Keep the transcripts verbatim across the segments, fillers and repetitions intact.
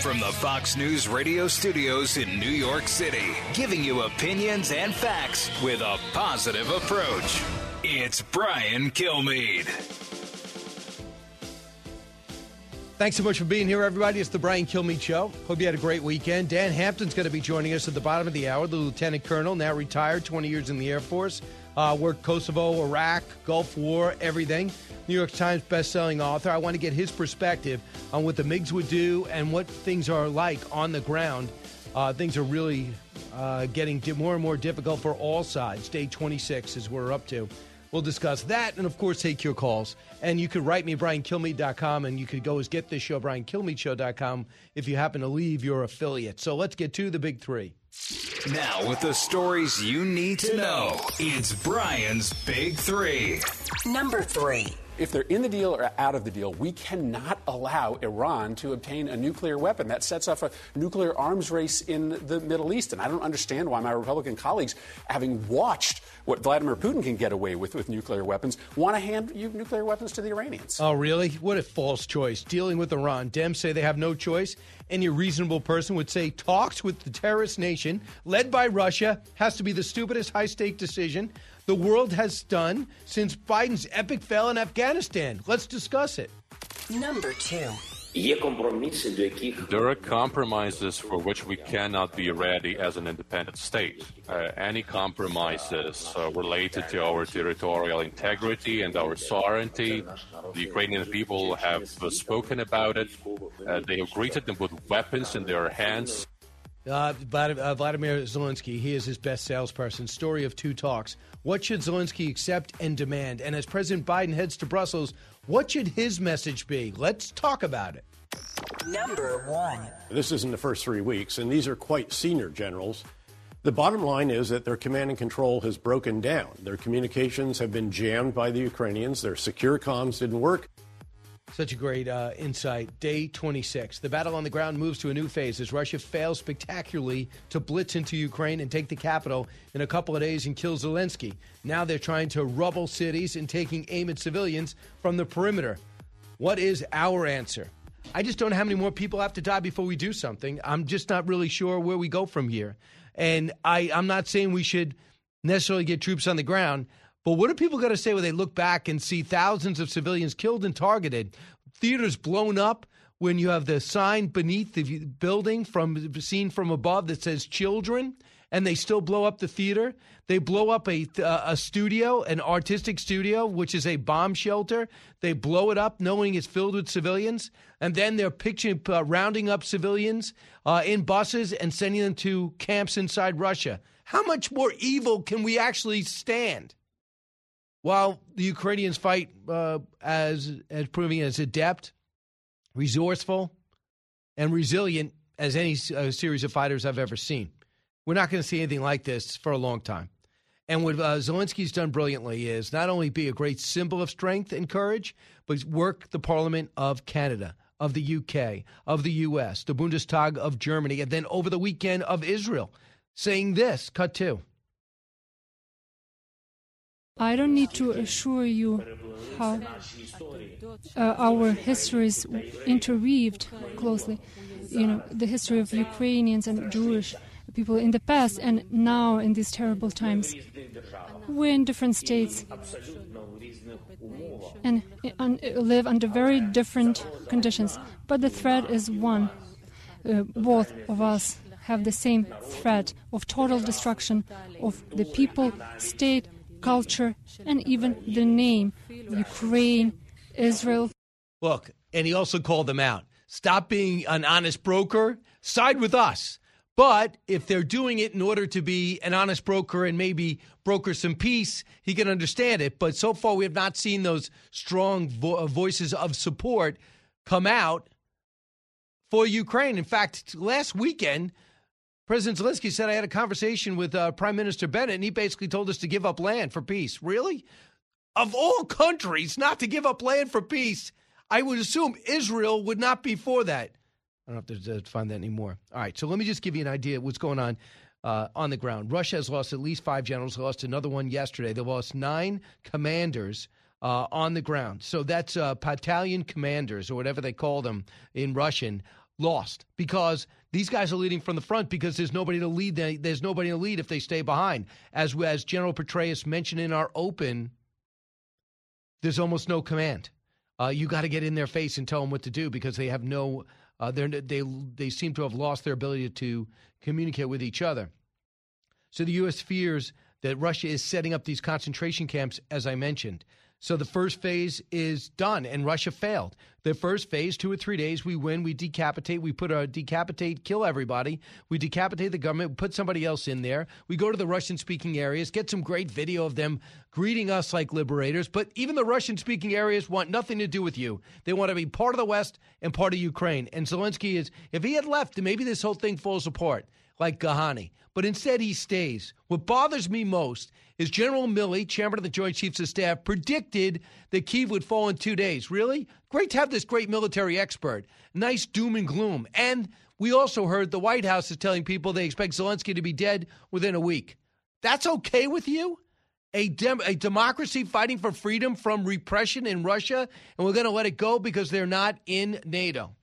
From the Fox News radio studios in New York City, giving you opinions and facts with a positive approach. It's Brian Kilmeade. Thanks so much for being here, everybody. It's the Brian Kilmeade Show. Hope you had a great weekend. Dan Hampton's going to be joining us at the bottom of the hour, the Lieutenant Colonel, now retired, twenty years in the Air Force. Uh, worked Kosovo, Iraq, Gulf War, everything. New York Times best-selling author. I want to get his perspective on what the MiGs would do and what things are like on the ground. Uh, things are really uh, getting more and more difficult for all sides. Day twenty-six is where we're up to. We'll discuss that and, of course, take your calls. And you could write me, brian kilmeade dot com, and you could go as get this show, brian kilmeade show dot com, if you happen to leave your affiliate. So let's get to the big three. Now, with the stories you need to know, it's Brian's Big Three. Number three. If they're in the deal or out of the deal, we cannot allow Iran to obtain a nuclear weapon. That sets off a nuclear arms race in the Middle East. And I don't understand why my Republican colleagues, having watched what Vladimir Putin can get away with with nuclear weapons, want to hand you nuclear weapons to the Iranians. Oh, really? What a false choice. Dealing with Iran. Dems say they have no choice. Any reasonable person would say talks with the terrorist nation led by Russia has to be the stupidest high-stake decision the world has done since Biden's epic fail in Afghanistan. Let's discuss it. Number two. There are compromises for which we cannot be ready as an independent state. Uh, any compromises uh, related to our territorial integrity and our sovereignty, the Ukrainian people have uh, spoken about it. Uh, they have greeted them with weapons in their hands. Uh, Vladimir Zelensky, he is his best salesperson. Story of two talks. What should Zelensky accept and demand? And as President Biden heads to Brussels, what should his message be? Let's talk about it. Number one. This isn't the first three weeks, and these are quite senior generals. The bottom line is that their command and control has broken down. Their communications have been jammed by the Ukrainians. Their secure comms didn't work. Such a great uh, insight. Day twenty-six. The battle on the ground moves to a new phase as Russia fails spectacularly to blitz into Ukraine and take the capital in a couple of days and kill Zelensky. Now they're trying to rubble cities and taking aim at civilians from the perimeter. What is our answer? I just don't know how many more people have to die before we do something. I'm just not really sure where we go from here. And I, I'm not saying we should necessarily get troops on the ground. But what are people going to say when they look back and see thousands of civilians killed and targeted, theaters blown up, when you have the sign beneath the building from seen from above that says children, and they still blow up the theater? They blow up a, uh, a studio, an artistic studio, which is a bomb shelter. They blow it up knowing it's filled with civilians, and then they're picturing, uh, rounding up civilians uh, in buses and sending them to camps inside Russia. How much more evil can we actually stand? While the Ukrainians fight uh, as as proving as adept, resourceful, and resilient as any uh, series of fighters I've ever seen. We're not going to see anything like this for a long time. And what uh, Zelensky's done brilliantly is not only be a great symbol of strength and courage, but work the Parliament of Canada, of the U K, of the U S, the Bundestag of Germany, and then over the weekend of Israel, saying this, cut two. I don't need to assure you how uh, our history is interweaved closely. You know, the history of Ukrainians and Jewish people in the past and now in these terrible times. We're in different states and un- live under very different conditions. But the threat is one. Uh, both of us have the same threat of total destruction of the people, state, culture, and even the name, Ukraine, Israel. Look, and he also called them out. Stop being an honest broker. Side with us. But if they're doing it in order to be an honest broker and maybe broker some peace, he can understand it. But so far, we have not seen those strong vo- voices of support come out for Ukraine. In fact, last weekend, President Zelensky said, I had a conversation with uh, Prime Minister Bennett, and he basically told us to give up land for peace. Really? Of all countries not to give up land for peace, I would assume Israel would not be for that. I don't have to uh, find that anymore. All right, so let me just give you an idea of what's going on uh, on the ground. Russia has lost at least five generals. They lost another one yesterday. They lost nine commanders uh, on the ground. So that's uh, battalion commanders, or whatever they call them in Russian, lost because these guys are leading from the front because there's nobody to lead. There's nobody to lead if they stay behind. As, as General Petraeus mentioned in our open, there's almost no command. Uh, you got to get in their face and tell them what to do because they have no uh, – they they seem to have lost their ability to communicate with each other. So the U S fears that Russia is setting up these concentration camps, as I mentioned. So the first phase is done, and Russia failed. The first phase, two or three days, we win, we decapitate, we put a decapitate, kill everybody. We decapitate the government, we put somebody else in there. We go to the Russian-speaking areas, get some great video of them greeting us like liberators. But even the Russian-speaking areas want nothing to do with you. They want to be part of the West and part of Ukraine. And Zelensky is, if he had left, then maybe this whole thing falls apart, like Ghani. But instead, he stays. What bothers me most is General Milley, chairman of the Joint Chiefs of Staff, predicted that Kyiv would fall in two days. Really? Great to have this great military expert. Nice doom and gloom. And we also heard the White House is telling people they expect Zelensky to be dead within a week. That's okay with you? A, dem- a democracy fighting for freedom from repression in Russia, and we're going to let it go because they're not in NATO.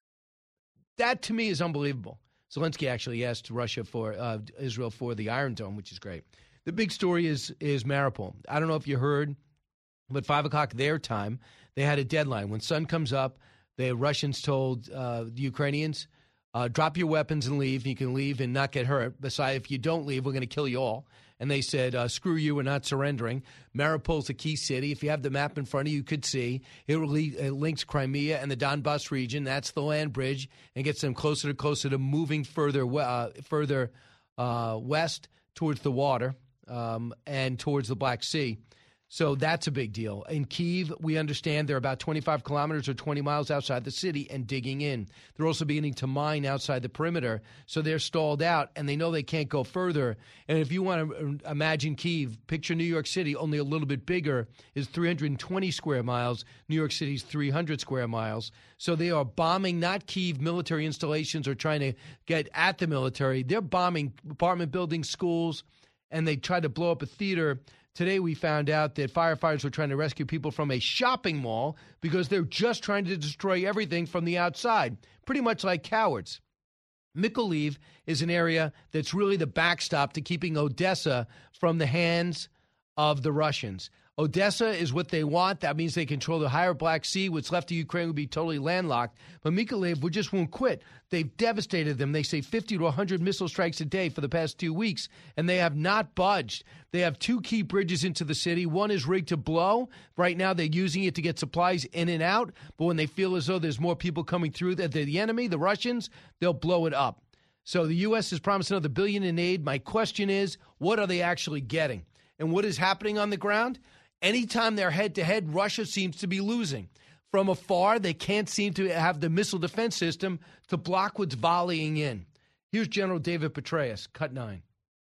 That, to me, is unbelievable. Zelensky actually asked Russia for uh, Israel for the Iron Dome, which is great. The big story is is Mariupol. I don't know if you heard, but five o'clock their time, they had a deadline. When sun comes up, the Russians told uh, the Ukrainians, uh, drop your weapons and leave. You can leave and not get hurt. Besides, if you don't leave, we're going to kill you all. And they said, uh, screw you, we're not surrendering. Mariupol's a key city. If you have the map in front of you, you could see. It, really, it links Crimea and the Donbass region. That's the land bridge and gets them closer and closer to moving further uh, further uh, west towards the water um, and towards the Black Sea. So that's a big deal. In Kyiv, we understand they're about twenty-five kilometers or twenty miles outside the city and digging in. They're also beginning to mine outside the perimeter, so they're stalled out, and they know they can't go further. And if you want to imagine Kyiv, picture New York City, only a little bit bigger, is three hundred twenty square miles. New York City's three hundred square miles. So they are bombing not Kyiv military installations or trying to get at the military. They're bombing apartment buildings, schools, and they tried to blow up a theater. Today we found out that firefighters were trying to rescue people from a shopping mall because they're just trying to destroy everything from the outside, pretty much like cowards. Mykolaiv is an area that's really the backstop to keeping Odessa from the hands of the Russians. Odessa is what they want. That means they control the higher Black Sea. What's left of Ukraine would be totally landlocked. But Mykolaiv just won't quit. They've devastated them. They say fifty to one hundred missile strikes a day for the past two weeks, and they have not budged. They have two key bridges into the city. One is rigged to blow. Right now they're using it to get supplies in and out. But when they feel as though there's more people coming through, the, the enemy, the Russians, they'll blow it up. So the U S has promised another billion in aid. My question is, what are they actually getting? And what is happening on the ground? Anytime they're head-to-head, Russia seems to be losing. From afar, they can't seem to have the missile defense system to block what's volleying in. Here's General David Petraeus, cut nine.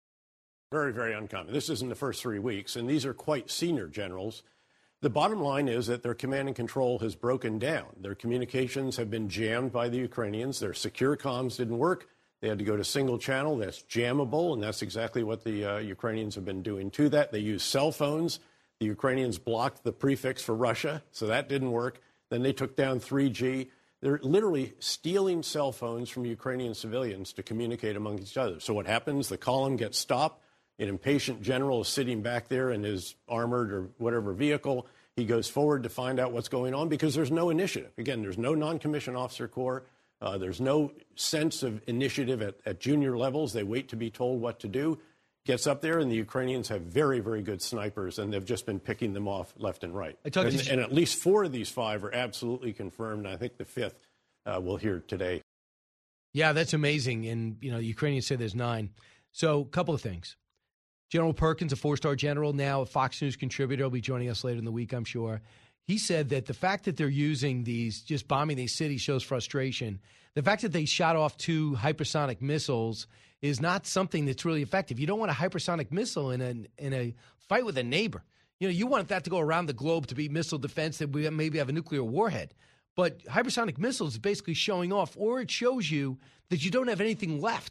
Very, very uncommon. This isn't the first three weeks, and these are quite senior generals. The bottom line is that their command and control has broken down. Their communications have been jammed by the Ukrainians. Their secure comms didn't work. They had to go to single channel. That's jammable, and that's exactly what the uh, Ukrainians have been doing to that. They use cell phones. The Ukrainians blocked the prefix for Russia, so that didn't work. Then they took down three G. They're literally stealing cell phones from Ukrainian civilians to communicate among each other. So what happens? The column gets stopped. An impatient general is sitting back there in his armored or whatever vehicle. He goes forward to find out what's going on because there's no initiative. Again, there's no non-commissioned officer corps. Uh, there's no sense of initiative at, at junior levels. They wait to be told what to do. Gets up there, and the Ukrainians have very, very good snipers, and they've just been picking them off left and right. And, you- and at least four of these five are absolutely confirmed. I think the fifth uh, we'll hear today. Yeah, that's amazing. And, you know, the Ukrainians say there's nine. So a couple of things. General Perkins, a four-star general, now a Fox News contributor, will be joining us later in the week, I'm sure. He said that the fact that they're using these, just bombing these cities shows frustration. The fact that they shot off two hypersonic missiles is not something that's really effective. You don't want a hypersonic missile in a, in a fight with a neighbor. You know, you want that to go around the globe to be missile defense, that we maybe have a nuclear warhead. But hypersonic missiles is basically showing off, or it shows you that you don't have anything left.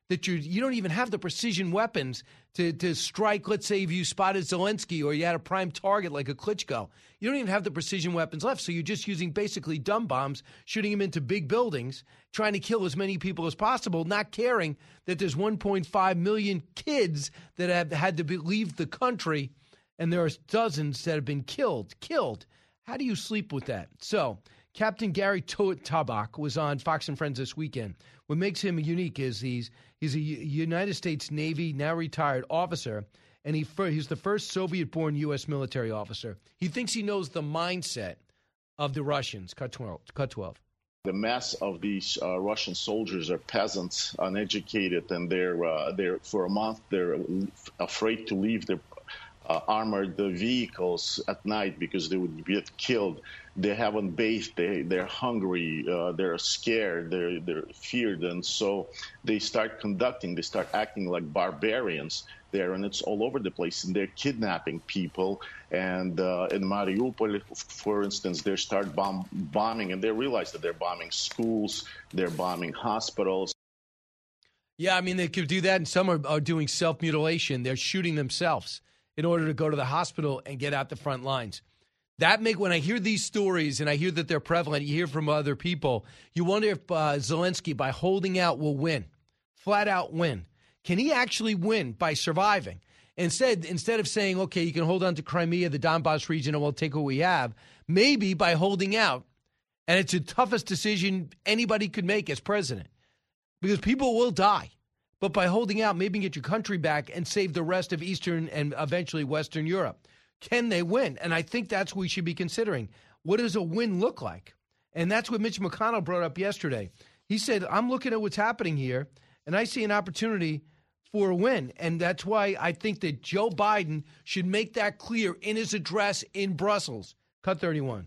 that you you don't even have the precision weapons to, to strike. Let's say if you spotted Zelensky or you had a prime target like a Klitschko. You don't even have the precision weapons left. So you're just using basically dumb bombs, shooting them into big buildings, trying to kill as many people as possible, not caring that there's one point five million kids that have had to be, leave the country, and there are dozens that have been killed. Killed. How do you sleep with that? So Captain Gary Tabak was on Fox and Friends this weekend. What makes him unique is he's he's a United States Navy, now retired officer, and he he's the first Soviet-born U S military officer. He thinks he knows the mindset of the Russians. Cut twelve. Cut twelve. The mass of these uh, Russian soldiers are peasants, uneducated, and they're uh, they're for a month they're afraid to leave their uh, armored vehicles at night because they would get killed. They haven't bathed. They they're hungry. Uh, they're scared. They're they're feared, and so they start conducting. They start acting like barbarians there, and it's all over the place. And they're kidnapping people. And uh, in Mariupol, for instance, they start bomb, bombing, and they realize that they're bombing schools. They're bombing hospitals. Yeah, I mean, they could do that, and some are, are doing self-mutilation. They're shooting themselves in order to go to the hospital and get out the front lines. That make when I hear these stories and I hear that they're prevalent, you hear from other people, you wonder if uh, Zelensky, by holding out, will win, flat out win. Can he actually win by surviving? Instead, instead of saying, okay, you can hold on to Crimea, the Donbass region, and we'll take what we have, maybe by holding out, and it's the toughest decision anybody could make as president, because people will die. But by holding out, maybe get your country back and save the rest of Eastern and eventually Western Europe. Can they win? And I think that's what we should be considering. What does a win look like? And that's what Mitch McConnell brought up yesterday. He said, I'm looking at what's happening here, and I see an opportunity for a win. And that's why I think that Joe Biden should make that clear in his address in Brussels. Cut thirty-one.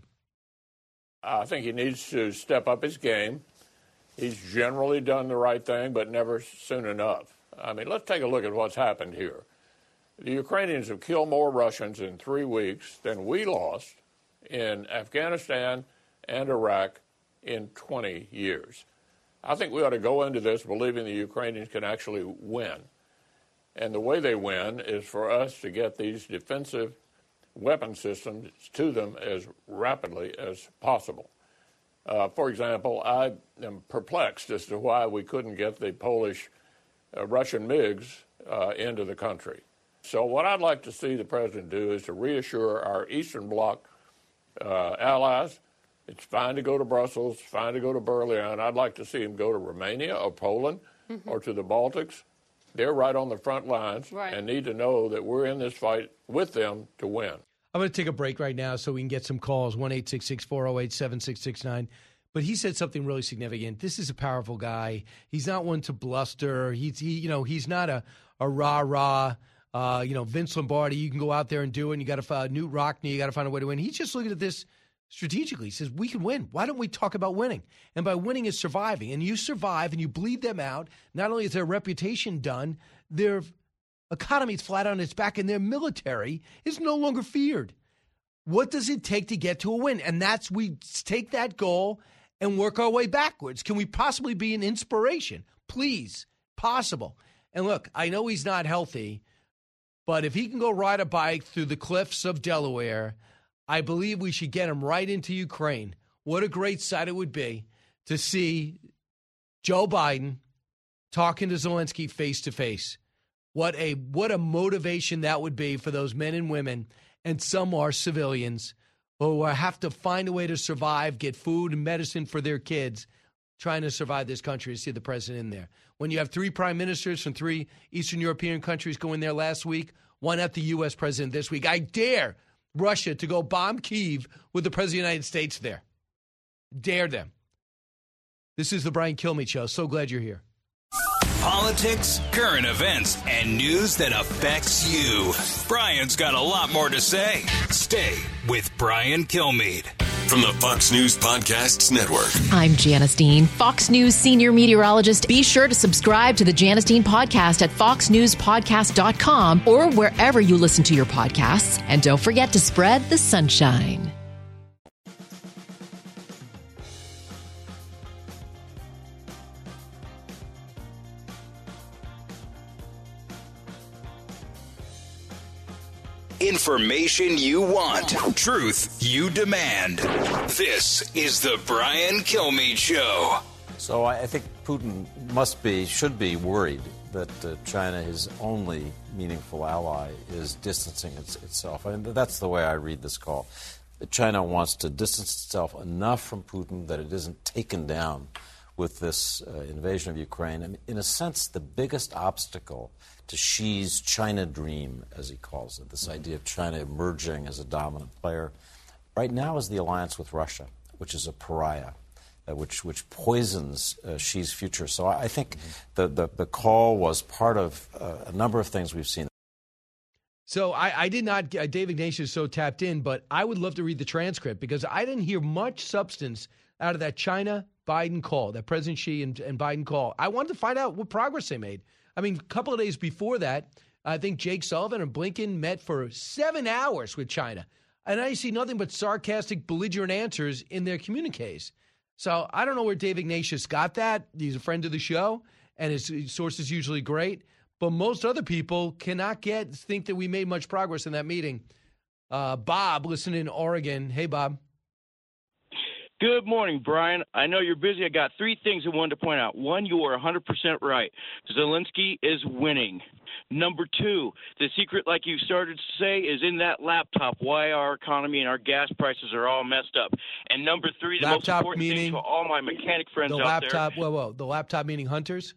I think he needs to step up his game. He's generally done the right thing, but never soon enough. I mean, let's take a look at what's happened here. The Ukrainians have killed more Russians in three weeks than we lost in Afghanistan and Iraq in twenty years. I think we ought to go into this believing the Ukrainians can actually win. And the way they win is for us to get these defensive weapon systems to them as rapidly as possible. Uh, for example, I am perplexed as to why we couldn't get the Polish uh, Russian MiGs uh, into the country. So what I'd like to see the president do is to reassure our Eastern Bloc uh, allies. It's fine to go to Brussels, fine to go to Berlin. I'd like to see him go to Romania or Poland mm-hmm. or to the Baltics. They're right on the front lines right. and need to know that we're in this fight with them to win. I'm going to take a break right now so we can get some calls, one eight six six, four oh eight, seven six six nine. But he said something really significant. This is a powerful guy. He's not one to bluster. He's, he, you know, he's not a, a rah-rah, uh, you know, Vince Lombardi. You can go out there and do it, and you got to find Newt Rockne. You got to find a way to win. He's just looking at this strategically. He says, we can win. Why don't we talk about winning? And by winning is surviving. And you survive and you bleed them out. Not only is their reputation done, their economy is flat on its back, and their military is no longer feared. What does it take to get to a win? And that's we take that goal and work our way backwards. Can we possibly be an inspiration? Please, possible. And look, I know he's not healthy, but if he can go ride a bike through the cliffs of Delaware, I believe we should get him right into Ukraine. What a great sight it would be to see Joe Biden talking to Zelensky face to face. What a what a motivation that would be for those men and women, and some are civilians who have to find a way to survive, get food and medicine for their kids, trying to survive this country, to see the president in there. When you have three prime ministers from three Eastern European countries going there last week, why not the U S president this week? I dare Russia to go bomb Kyiv with the president of the United States there. Dare them. This is the Brian Kilmeade Show. So glad you're here. Politics, current events, and news that affects you. Brian's got a lot more to say. Stay with Brian Kilmeade. From the Fox News Podcasts Network. I'm Janice Dean, Fox News senior meteorologist. Be sure to subscribe to the Janice Dean podcast at fox news podcast dot com or wherever you listen to your podcasts. And don't forget to spread the sunshine. Information you want. Truth you demand. This is the Brian Kilmeade Show. So I think Putin must be, should be worried that uh, China, his only meaningful ally, is distancing its, itself. I mean, that's the way I read this call. That China wants to distance itself enough from Putin that it isn't taken down with this uh, invasion of Ukraine. And in a sense, the biggest obstacle to Xi's China dream, as he calls it, this idea of China emerging as a dominant player, right now is the alliance with Russia, which is a pariah. Uh, which which poisons uh, Xi's future. So I, I think mm-hmm. the, the, the call was part of uh, a number of things we've seen. So I, I did not, uh, Dave Ignatius is so tapped in, but I would love to read the transcript because I didn't hear much substance out of that China-Biden call, that President Xi and, and Biden call. I wanted to find out what progress they made. I mean, a couple of days before that, I think Jake Sullivan and Blinken met for seven hours with China. And I see nothing but sarcastic, belligerent answers in their communiques. So I don't know where Dave Ignatius got that. He's a friend of the show, and his, his source is usually great. But most other people cannot get think that we made much progress in that meeting. Uh, Bob, listening in Oregon. Hey, Bob. Good morning, Brian. I know you're busy. I got three things I wanted to point out. One, you are one hundred percent right. Zelensky is winning. Number two, the secret, like you started to say, is in that laptop, why our economy and our gas prices are all messed up. And number three, the laptop most important meaning, thing to all my mechanic friends the out laptop, there. Whoa, whoa, the laptop meaning hunters?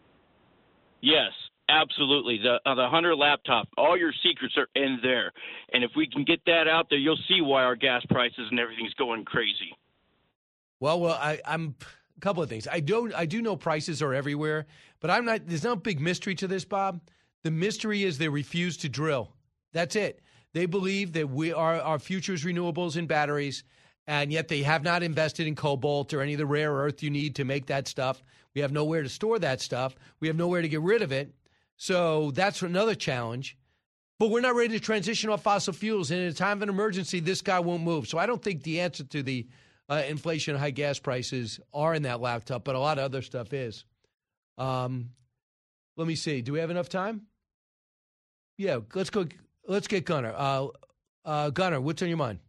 Yes, absolutely. The, uh, the Hunter laptop, all your secrets are in there. And if we can get that out there, you'll see why our gas prices and everything's going crazy. Well, well, I, I'm a couple of things. I do, I do know prices are everywhere, but I'm not. There's no big mystery to this, Bob. The mystery is they refuse to drill. That's it. They believe that we are our future is renewables and batteries, and yet they have not invested in cobalt or any of the rare earth you need to make that stuff. We have nowhere to store that stuff. We have nowhere to get rid of it. So that's another challenge. But we're not ready to transition off fossil fuels. And in a time of an emergency, this guy won't move. So I don't think the answer to the uh, inflation and high gas prices are in that laptop, but a lot of other stuff is. Um, let me see. Do we have enough time? Yeah, let's go. Let's get Gunnar. Uh, uh, Gunnar, what's on your mind?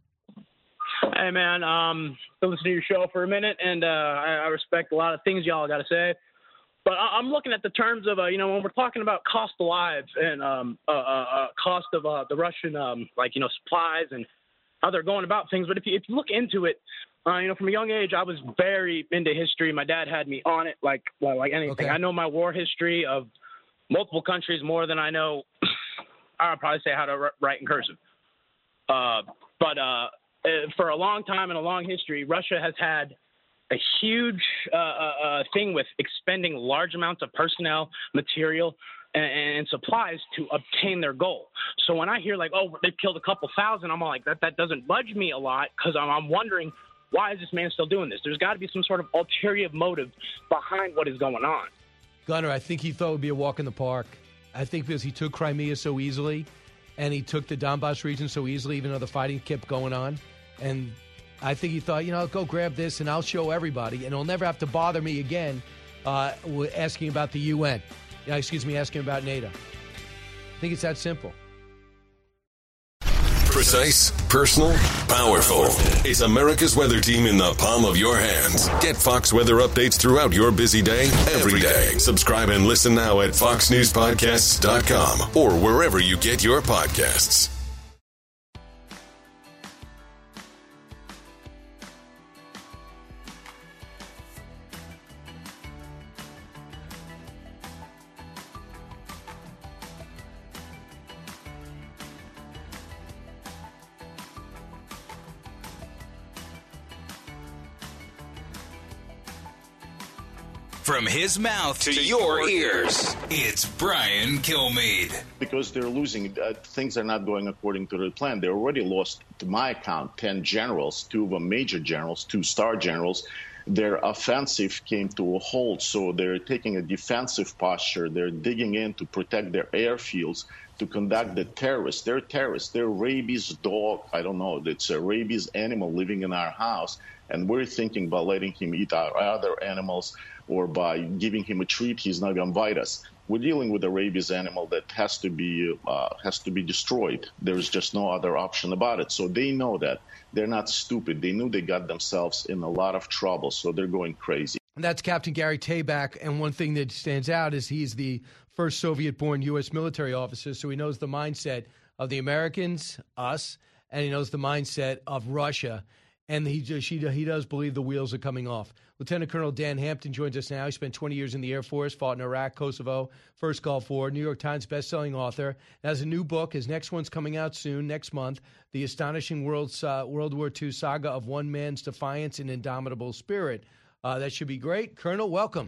Hey, man. Um, been listening to your show for a minute, and uh, I, I respect a lot of things y'all got to say. But I, I'm looking at the terms of, uh, you know, when we're talking about cost of lives and um, uh, uh, cost of uh, the Russian, um, like, you know, supplies and how they're going about things. But if you, if you look into it, uh, you know, from a young age, I was very into history. My dad had me on it like well, like anything. Okay. I know my war history of multiple countries more than I know. I'll probably say how to write in cursive. Uh, but uh, for a long time and a long history, Russia has had a huge uh, uh, thing with expending large amounts of personnel, material, and, and supplies to obtain their goal. So when I hear like, oh, they've killed a couple thousand, I'm all like, that, that doesn't budge me a lot because I'm, I'm wondering, why is this man still doing this? There's got to be some sort of ulterior motive behind what is going on. Gunnar, I think he thought it would be a walk in the park. I think because he took Crimea so easily and he took the Donbass region so easily, even though the fighting kept going on. And I think he thought, you know, I'll go grab this and I'll show everybody, and he'll never have to bother me again uh, asking about the U N. Yeah, excuse me, asking about NATO. I think it's that simple. Precise, personal, powerful. It's America's weather team in the palm of your hands. Get Fox weather updates throughout your busy day, every day. Subscribe and listen now at fox news podcasts dot com or wherever you get your podcasts. From his mouth to, to your ears, it's Brian Kilmeade. Because they're losing, uh, things are not going according to the plan. They already lost, to my account, ten generals, two of them major generals, two star generals. Their offensive came to a halt, so they're taking a defensive posture. They're digging in to protect their airfields, to conduct the terrorists. They're terrorists. They're rabies dog. I don't know. It's a rabies animal living in our house, and we're thinking about letting him eat our other animals, or by giving him a treat, he's not going to bite us. We're dealing with a rabies animal that has to be uh, has to be destroyed. There's just no other option about it. So they know that. They're not stupid. They knew they got themselves in a lot of trouble, so they're going crazy. And that's Captain Gary Tabak, and one thing that stands out is he's the first Soviet-born U S military officer, so he knows the mindset of the Americans, us, and he knows the mindset of Russia, and he just, he, he does believe the wheels are coming off. Lieutenant Colonel Dan Hampton joins us now. He spent twenty years in the Air Force, fought in Iraq, Kosovo, First Gulf War, New York Times bestselling author, has a new book. His next one's coming out soon, next month, The Astonishing World, uh, World War Two Saga of One Man's Defiance and Indomitable Spirit. Uh, that should be great. Colonel, welcome.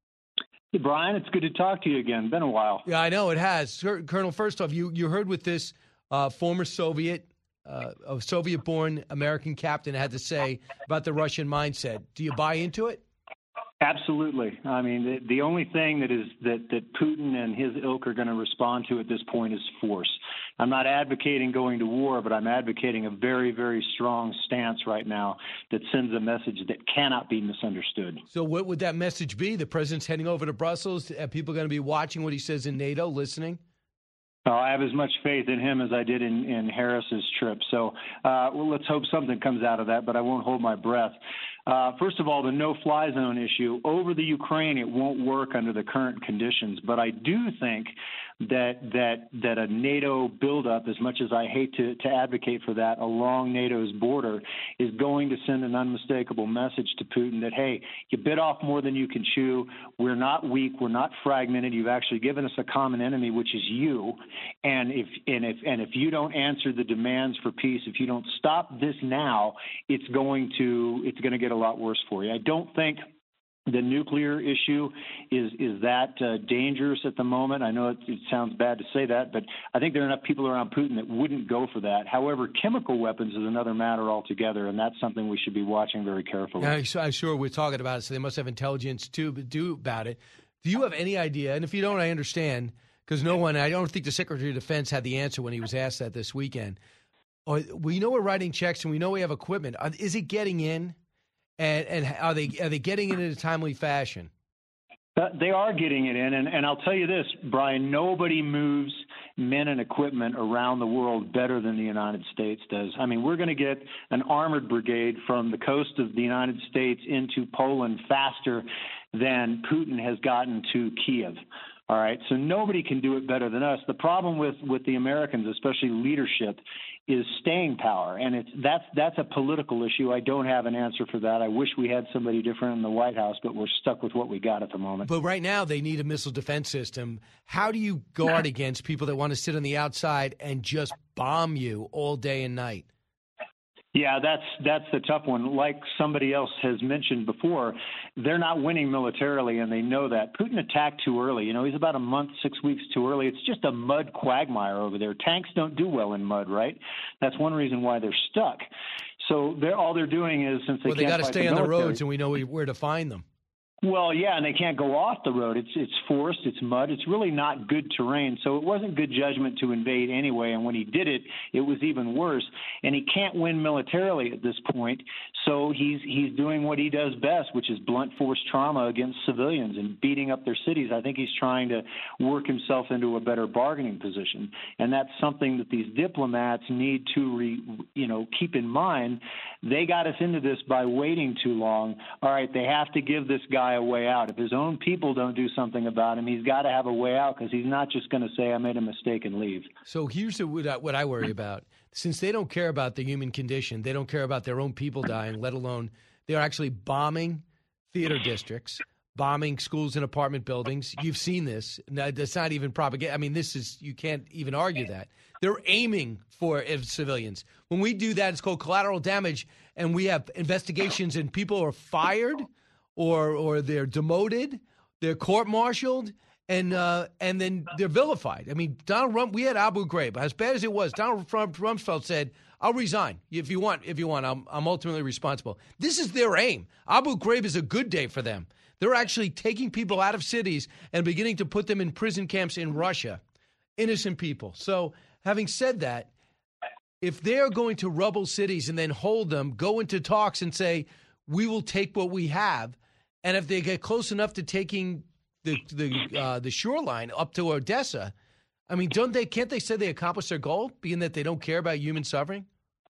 Hey, Brian, it's good to talk to you again. Been a while. Yeah, I know it has. Sir, Colonel, first off, you, you heard what this uh, former Soviet, uh, a Soviet-born American captain had to say about the Russian mindset. Do you buy into it? Absolutely. I mean, the, the only thing that is that, that Putin and his ilk are going to respond to at this point is force. I'm not advocating going to war, but I'm advocating a very, very strong stance right now that sends a message that cannot be misunderstood. So what would that message be? The president's heading over to Brussels. Are people going to be watching what he says in NATO, listening? Oh, I have as much faith in him as I did in, in Harris's trip. So uh, well, let's hope something comes out of that, but I won't hold my breath. Uh, first of all, the no-fly zone issue. Over the Ukraine, it won't work under the current conditions, but I do think that that that a NATO buildup, as much as I hate to, to advocate for that, along NATO's border is going to send an unmistakable message to Putin that, hey, you bit off more than you can chew. We're not weak. We're not fragmented. You've actually given us a common enemy, which is you. And if and if and if you don't answer the demands for peace, if you don't stop this now, it's going to it's going to get a lot worse for you. I don't think the nuclear issue is is that uh, dangerous at the moment. I know it, it sounds bad to say that, but I think there are enough people around Putin that wouldn't go for that. However, chemical weapons is another matter altogether, and that's something we should be watching very carefully. Yeah, I'm sure we're talking about it, so they must have intelligence to do about it. Do you have any idea? And if you don't, I understand, because no one, I don't think the Secretary of Defense had the answer when he was asked that this weekend. Or, we know we're writing checks and we know we have equipment. Is it getting in? And, and are they are they getting it in a timely fashion? Uh, they are getting it in, and, and I'll tell you this, Brian, nobody moves men and equipment around the world better than the United States does. I mean, we're going to get an armored brigade from the coast of the United States into Poland faster than Putin has gotten to Kiev. All right, so nobody can do it better than us. The problem with, with the Americans, especially leadership, is staying power, and it's that's that's a political issue. I don't have an answer for that. I wish we had somebody different in the White House, but we're stuck with what we got at the moment. But right now, they need a missile defense system. How do you guard against people that want to sit on the outside and just bomb you all day and night? Yeah, that's that's the tough one. Like somebody else has mentioned before, they're not winning militarily, and they know that. Putin attacked too early. You know, he's about a month, six weeks too early. It's just a mud quagmire over there. Tanks don't do well in mud, right? That's one reason why they're stuck. So they're all they're doing is since they well, they can't got to fight stay the on military, the roads, and we know where to find them. Well, yeah, and they can't go off the road. It's it's forest, it's mud. It's really not good terrain. So it wasn't good judgment to invade anyway. And when he did it, it was even worse. And he can't win militarily at this point. So he's he's doing what he does best, which is blunt force trauma against civilians and beating up their cities. I think he's trying to work himself into a better bargaining position. And that's something that these diplomats need to, re, you know, keep in mind. They got us into this by waiting too long. All right, they have to give this guy a way out. If his own people don't do something about him, he's got to have a way out because he's not just going to say, I made a mistake and leave. So here's the, what, I, what I worry about. Since they don't care about the human condition, they don't care about their own people dying, let alone they're actually bombing theater districts, bombing schools and apartment buildings. You've seen this. That's not even propaganda. I mean, this is, you can't even argue that. They're aiming for civilians. When we do that, it's called collateral damage, and we have investigations and people are fired or or they're demoted, they're court-martialed, and uh, and then they're vilified. I mean, Donald Rump, we had Abu Ghraib. As bad as it was, Donald Rumsfeld said, I'll resign if you want. If you want, I'm, I'm ultimately responsible. This is their aim. Abu Ghraib is a good day for them. They're actually taking people out of cities and beginning to put them in prison camps in Russia, innocent people. So having said that, if they're going to rubble cities and then hold them, go into talks and say, we will take what we have, and if they get close enough to taking the the uh, the shoreline up to Odessa. I mean, don't they? Can't they say they accomplished their goal, being that they don't care about human suffering?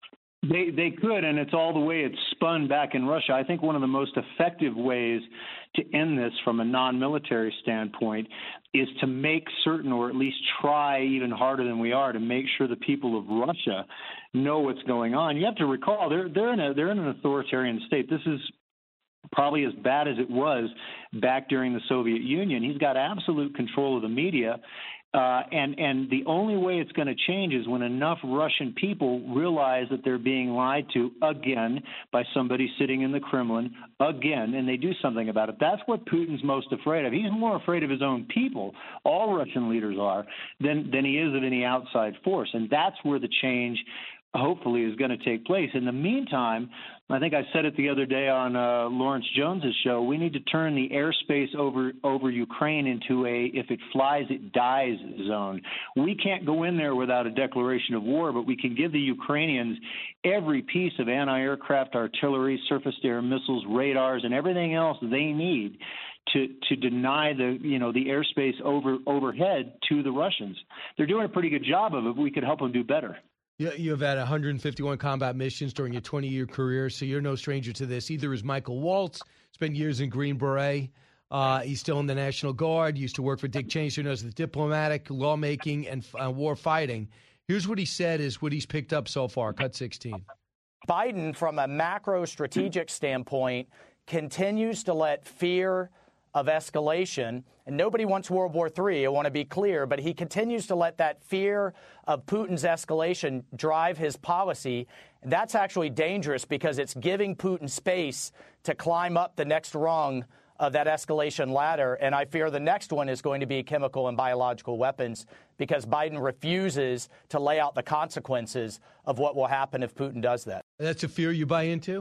They they could, and it's all the way it's spun back in Russia. I think one of the most effective ways to end this from a non-military standpoint is to make certain, or at least try even harder than we are, to make sure the people of Russia know what's going on. You have to recall they're they're in a they're in an authoritarian state. This is probably as bad as it was back during the Soviet Union. He's got absolute control of the media. Uh, and, and the only way it's going to change is when enough Russian people realize that they're being lied to again by somebody sitting in the Kremlin again, and they do something about it. That's what Putin's most afraid of. He's more afraid of his own people, all Russian leaders are, than, than he is of any outside force. And that's where the change hopefully is going to take place. In the meantime, I think I said it the other day on uh, Lawrence Jones's show, we need to turn the airspace over over Ukraine into a if it flies, it dies zone. We can't go in there without a declaration of war, but we can give the Ukrainians every piece of anti-aircraft artillery, surface-to-air missiles, radars, and everything else they need to to deny the you know the airspace over overhead to the Russians. They're doing a pretty good job of it, but we could help them do better. You, you've had one hundred fifty-one combat missions during your twenty-year career, so you're no stranger to this. Either is Michael Waltz, spent years in Green Beret. Uh, he's still in the National Guard, used to work for Dick Cheney, so knows the diplomatic, lawmaking, and uh, war fighting. Here's what he said is what he's picked up so far. Cut sixteen. Biden, from a macro strategic standpoint, continues to let fear of escalation, and nobody wants World War Three, I want to be clear, but he continues to let that fear of Putin's escalation drive his policy. And that's actually dangerous because it's giving Putin space to climb up the next rung of that escalation ladder. And I fear the next one is going to be chemical and biological weapons because Biden refuses to lay out the consequences of what will happen if Putin does that. That's a fear you buy into?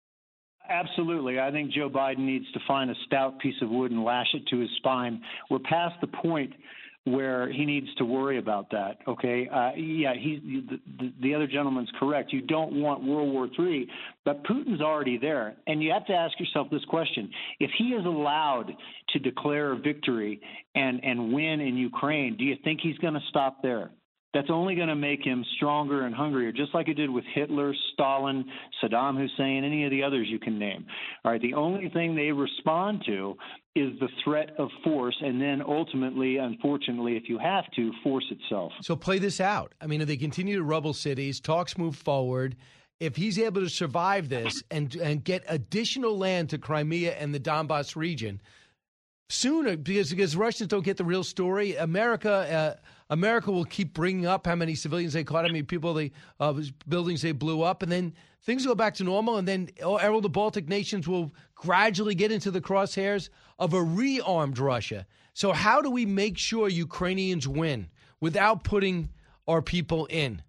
Absolutely. I think Joe Biden needs to find a stout piece of wood and lash it to his spine. We're past the point where he needs to worry about that. Okay. Uh, yeah, he, the, the other gentleman's correct. You don't want World War Three, but Putin's already there. And you have to ask yourself this question. If he is allowed to declare a victory and, and win in Ukraine, do you think he's going to stop there? That's only going to make him stronger and hungrier, just like it did with Hitler, Stalin, Saddam Hussein, any of the others you can name. All right, the only thing they respond to is the threat of force, and then ultimately, unfortunately, if you have to, force itself. So play this out. I mean, if they continue to rubble cities, talks move forward, if he's able to survive this and and get additional land to Crimea and the Donbass region, sooner, because because Russians don't get the real story, America uh, America will keep bringing up how many civilians they caught, how many people they uh, buildings they blew up, and then things go back to normal, and then all the Baltic nations will gradually get into the crosshairs of a rearmed Russia. So how do we make sure Ukrainians win without putting our people in?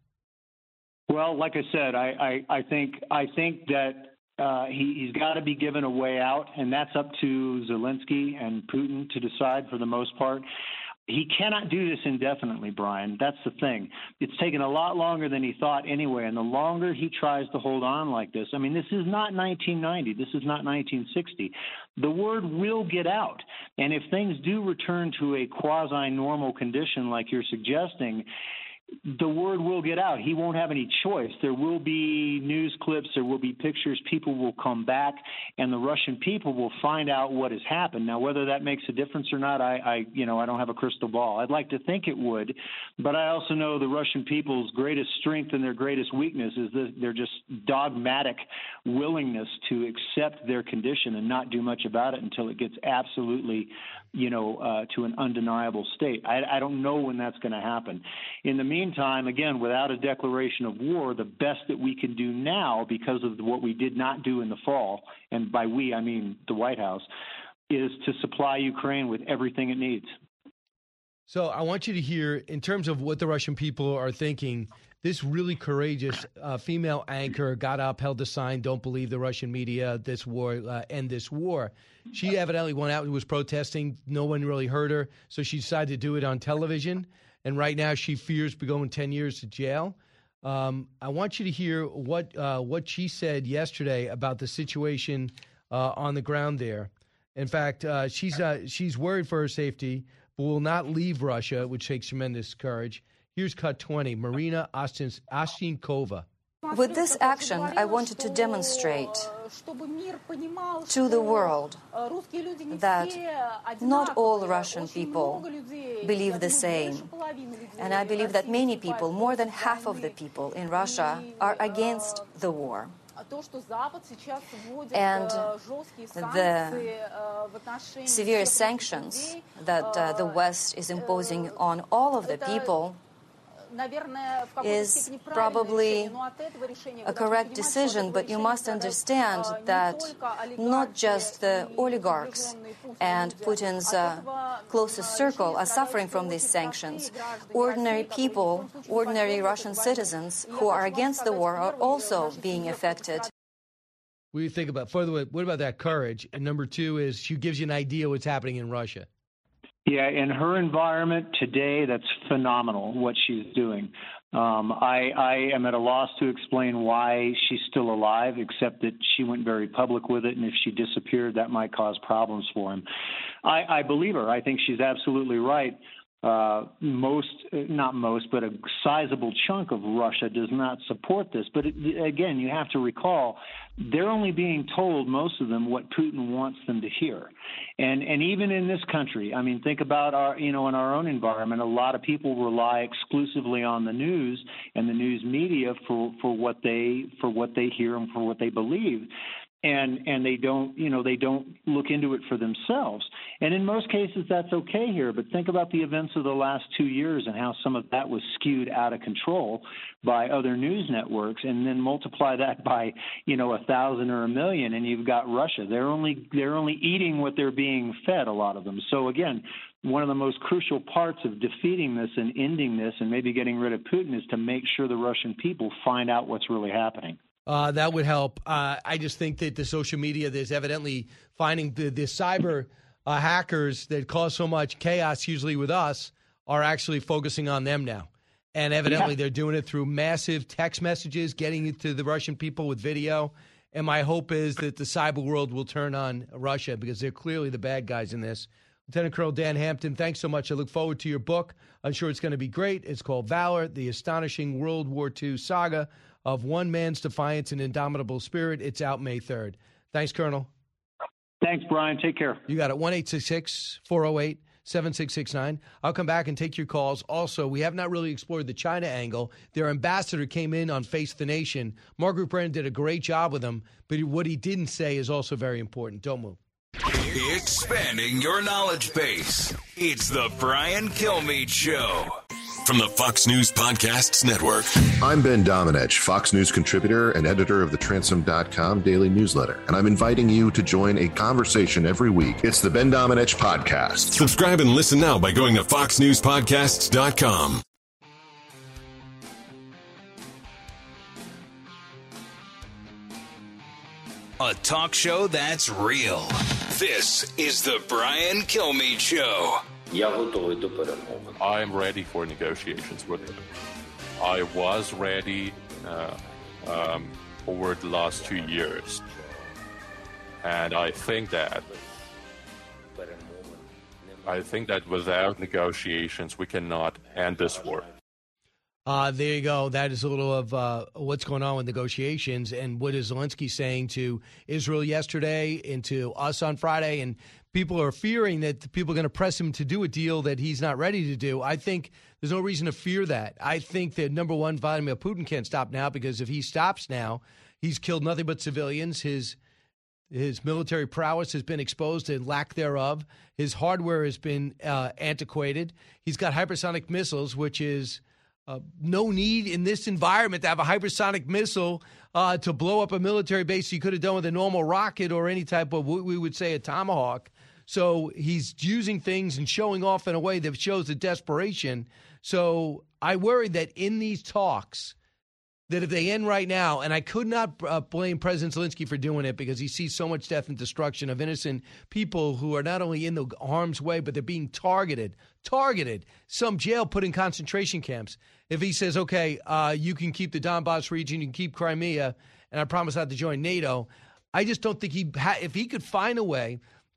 Well, like I said, I I, I think I think that. Uh, he, he's got to be given a way out, and that's up to Zelensky and Putin to decide for the most part. He cannot do this indefinitely, Brian. That's the thing. It's taken a lot longer than he thought anyway, and the longer he tries to hold on like this, I mean, this is not nineteen ninety. This is not nineteen sixty. The word will get out, and if things do return to a quasi-normal condition like you're suggesting, the word will get out. He won't have any choice. There will be news clips. There will be pictures. People will come back, and the Russian people will find out what has happened. Now, whether that makes a difference or not, I, I, you know, I don't have a crystal ball. I'd like to think it would, but I also know the Russian people's greatest strength and their greatest weakness is that they're just dogmatic willingness to accept their condition and not do much about it until it gets absolutely, you know, uh, to an undeniable state. I, I don't know when that's going to happen. In the meantime, again, without a declaration of war, the best that we can do now, because of what we did not do in the fall, and by we, I mean the White House, is to supply Ukraine with everything it needs. So I want you to hear, in terms of what the Russian people are thinking, this really courageous uh, female anchor got up, held a sign, "Don't believe the Russian media, this war, uh, end this war." She evidently went out and was protesting. No one really heard her, so she decided to do it on television. And right now she fears going ten years to jail. Um, I want you to hear what uh, what she said yesterday about the situation uh, on the ground there. In fact, uh, she's uh, she's worried for her safety, but will not leave Russia, which takes tremendous courage. Here's cut twenty, Marina Ostinkova. With this action, I wanted to demonstrate to the world that not all Russian people believe the same. And I believe that many people, more than half of the people in Russia, are against the war. And the severe sanctions that uh, the West is imposing on all of the people is probably a correct decision, but you must understand that not just the oligarchs and Putin's uh, closest circle are suffering from these sanctions. Ordinary people, ordinary Russian citizens who are against the war are also being affected. What do you think about, further, what about that courage? And number two is she gives you an idea what's happening in Russia. Yeah, in her environment today, that's phenomenal what she's doing. Um, I, I am at a loss to explain why she's still alive, except that she went very public with it, and if she disappeared, that might cause problems for him. I, I believe her. I think she's absolutely right. Uh, most, not most, but a sizable chunk of Russia does not support this. But it, again, you have to recall, they're only being told, most of them, what Putin wants them to hear. And and even in this country, I mean, think about our, you know, in our own environment, a lot of people rely exclusively on the news and the news media for, for what they for what they hear and for what they believe. And and they don't, you know, they don't look into it for themselves. And in most cases, that's okay here. But think about the events of the last two years and how some of that was skewed out of control by other news networks, and then multiply that by, you know, a thousand or a million, and you've got Russia. They're only they're only eating what they're being fed, a lot of them. So again, one of the most crucial parts of defeating this and ending this and maybe getting rid of Putin is to make sure the Russian people find out what's really happening. Uh, that would help. Uh, I just think that the social media, there's evidently finding the, the cyber uh, hackers that cause so much chaos, usually with us, are actually focusing on them now. And evidently yeah. they're doing it through massive text messages, getting it to the Russian people with video. And my hope is that the cyber world will turn on Russia, because they're clearly the bad guys in this. Lieutenant Colonel Dan Hampton, thanks so much. I look forward to your book. I'm sure it's going to be great. It's called Valor, The Astonishing World War Two Saga of One Man's Defiance and Indomitable Spirit. It's out May third. Thanks, Colonel. Thanks, Brian. Take care. You got it. one eight six six, four oh eight, seven six six nine. I'll come back and take your calls. Also, we have not really explored the China angle. Their ambassador came in on Face the Nation. Margaret Brennan did a great job with him, but what he didn't say is also very important. Don't move. Expanding your knowledge base. It's the Brian Kilmeade Show. From the Fox News Podcasts Network. I'm Ben Domenech, Fox News contributor and editor of the Transom dot com daily newsletter, and I'm inviting you to join a conversation every week. It's the Ben Domenech Podcast. Subscribe and listen now by going to fox news podcasts dot com. A talk show that's real. This is the Brian Kilmeade Show. I am ready for negotiations with them. I was ready uh, um, over the last two years. And I think that I think that without negotiations, we cannot end this war. Uh, there you go. That is a little of uh, what's going on with negotiations, and what is Zelensky saying to Israel yesterday and to us on Friday. And people are fearing that people are going to press him to do a deal that he's not ready to do. I think there's no reason to fear that. I think that, number one, Vladimir Putin can't stop now, because if he stops now, he's killed nothing but civilians. His His military prowess has been exposed and lack thereof. His hardware has been uh, antiquated. He's got hypersonic missiles, which is uh, no need in this environment to have a hypersonic missile uh, to blow up a military base you could have done with a normal rocket or any type of, what we would say, a tomahawk. So he's using things and showing off in a way that shows the desperation. So I worry that in these talks, that if they end right now, and I could not uh, blame President Zelensky for doing it, because he sees so much death and destruction of innocent people who are not only in the harm's way, but they're being targeted, targeted, some jail put in concentration camps. If he says, okay, uh, you can keep the Donbass region, you can keep Crimea, and I promise not to join NATO, I just don't think he, ha- if he could find a way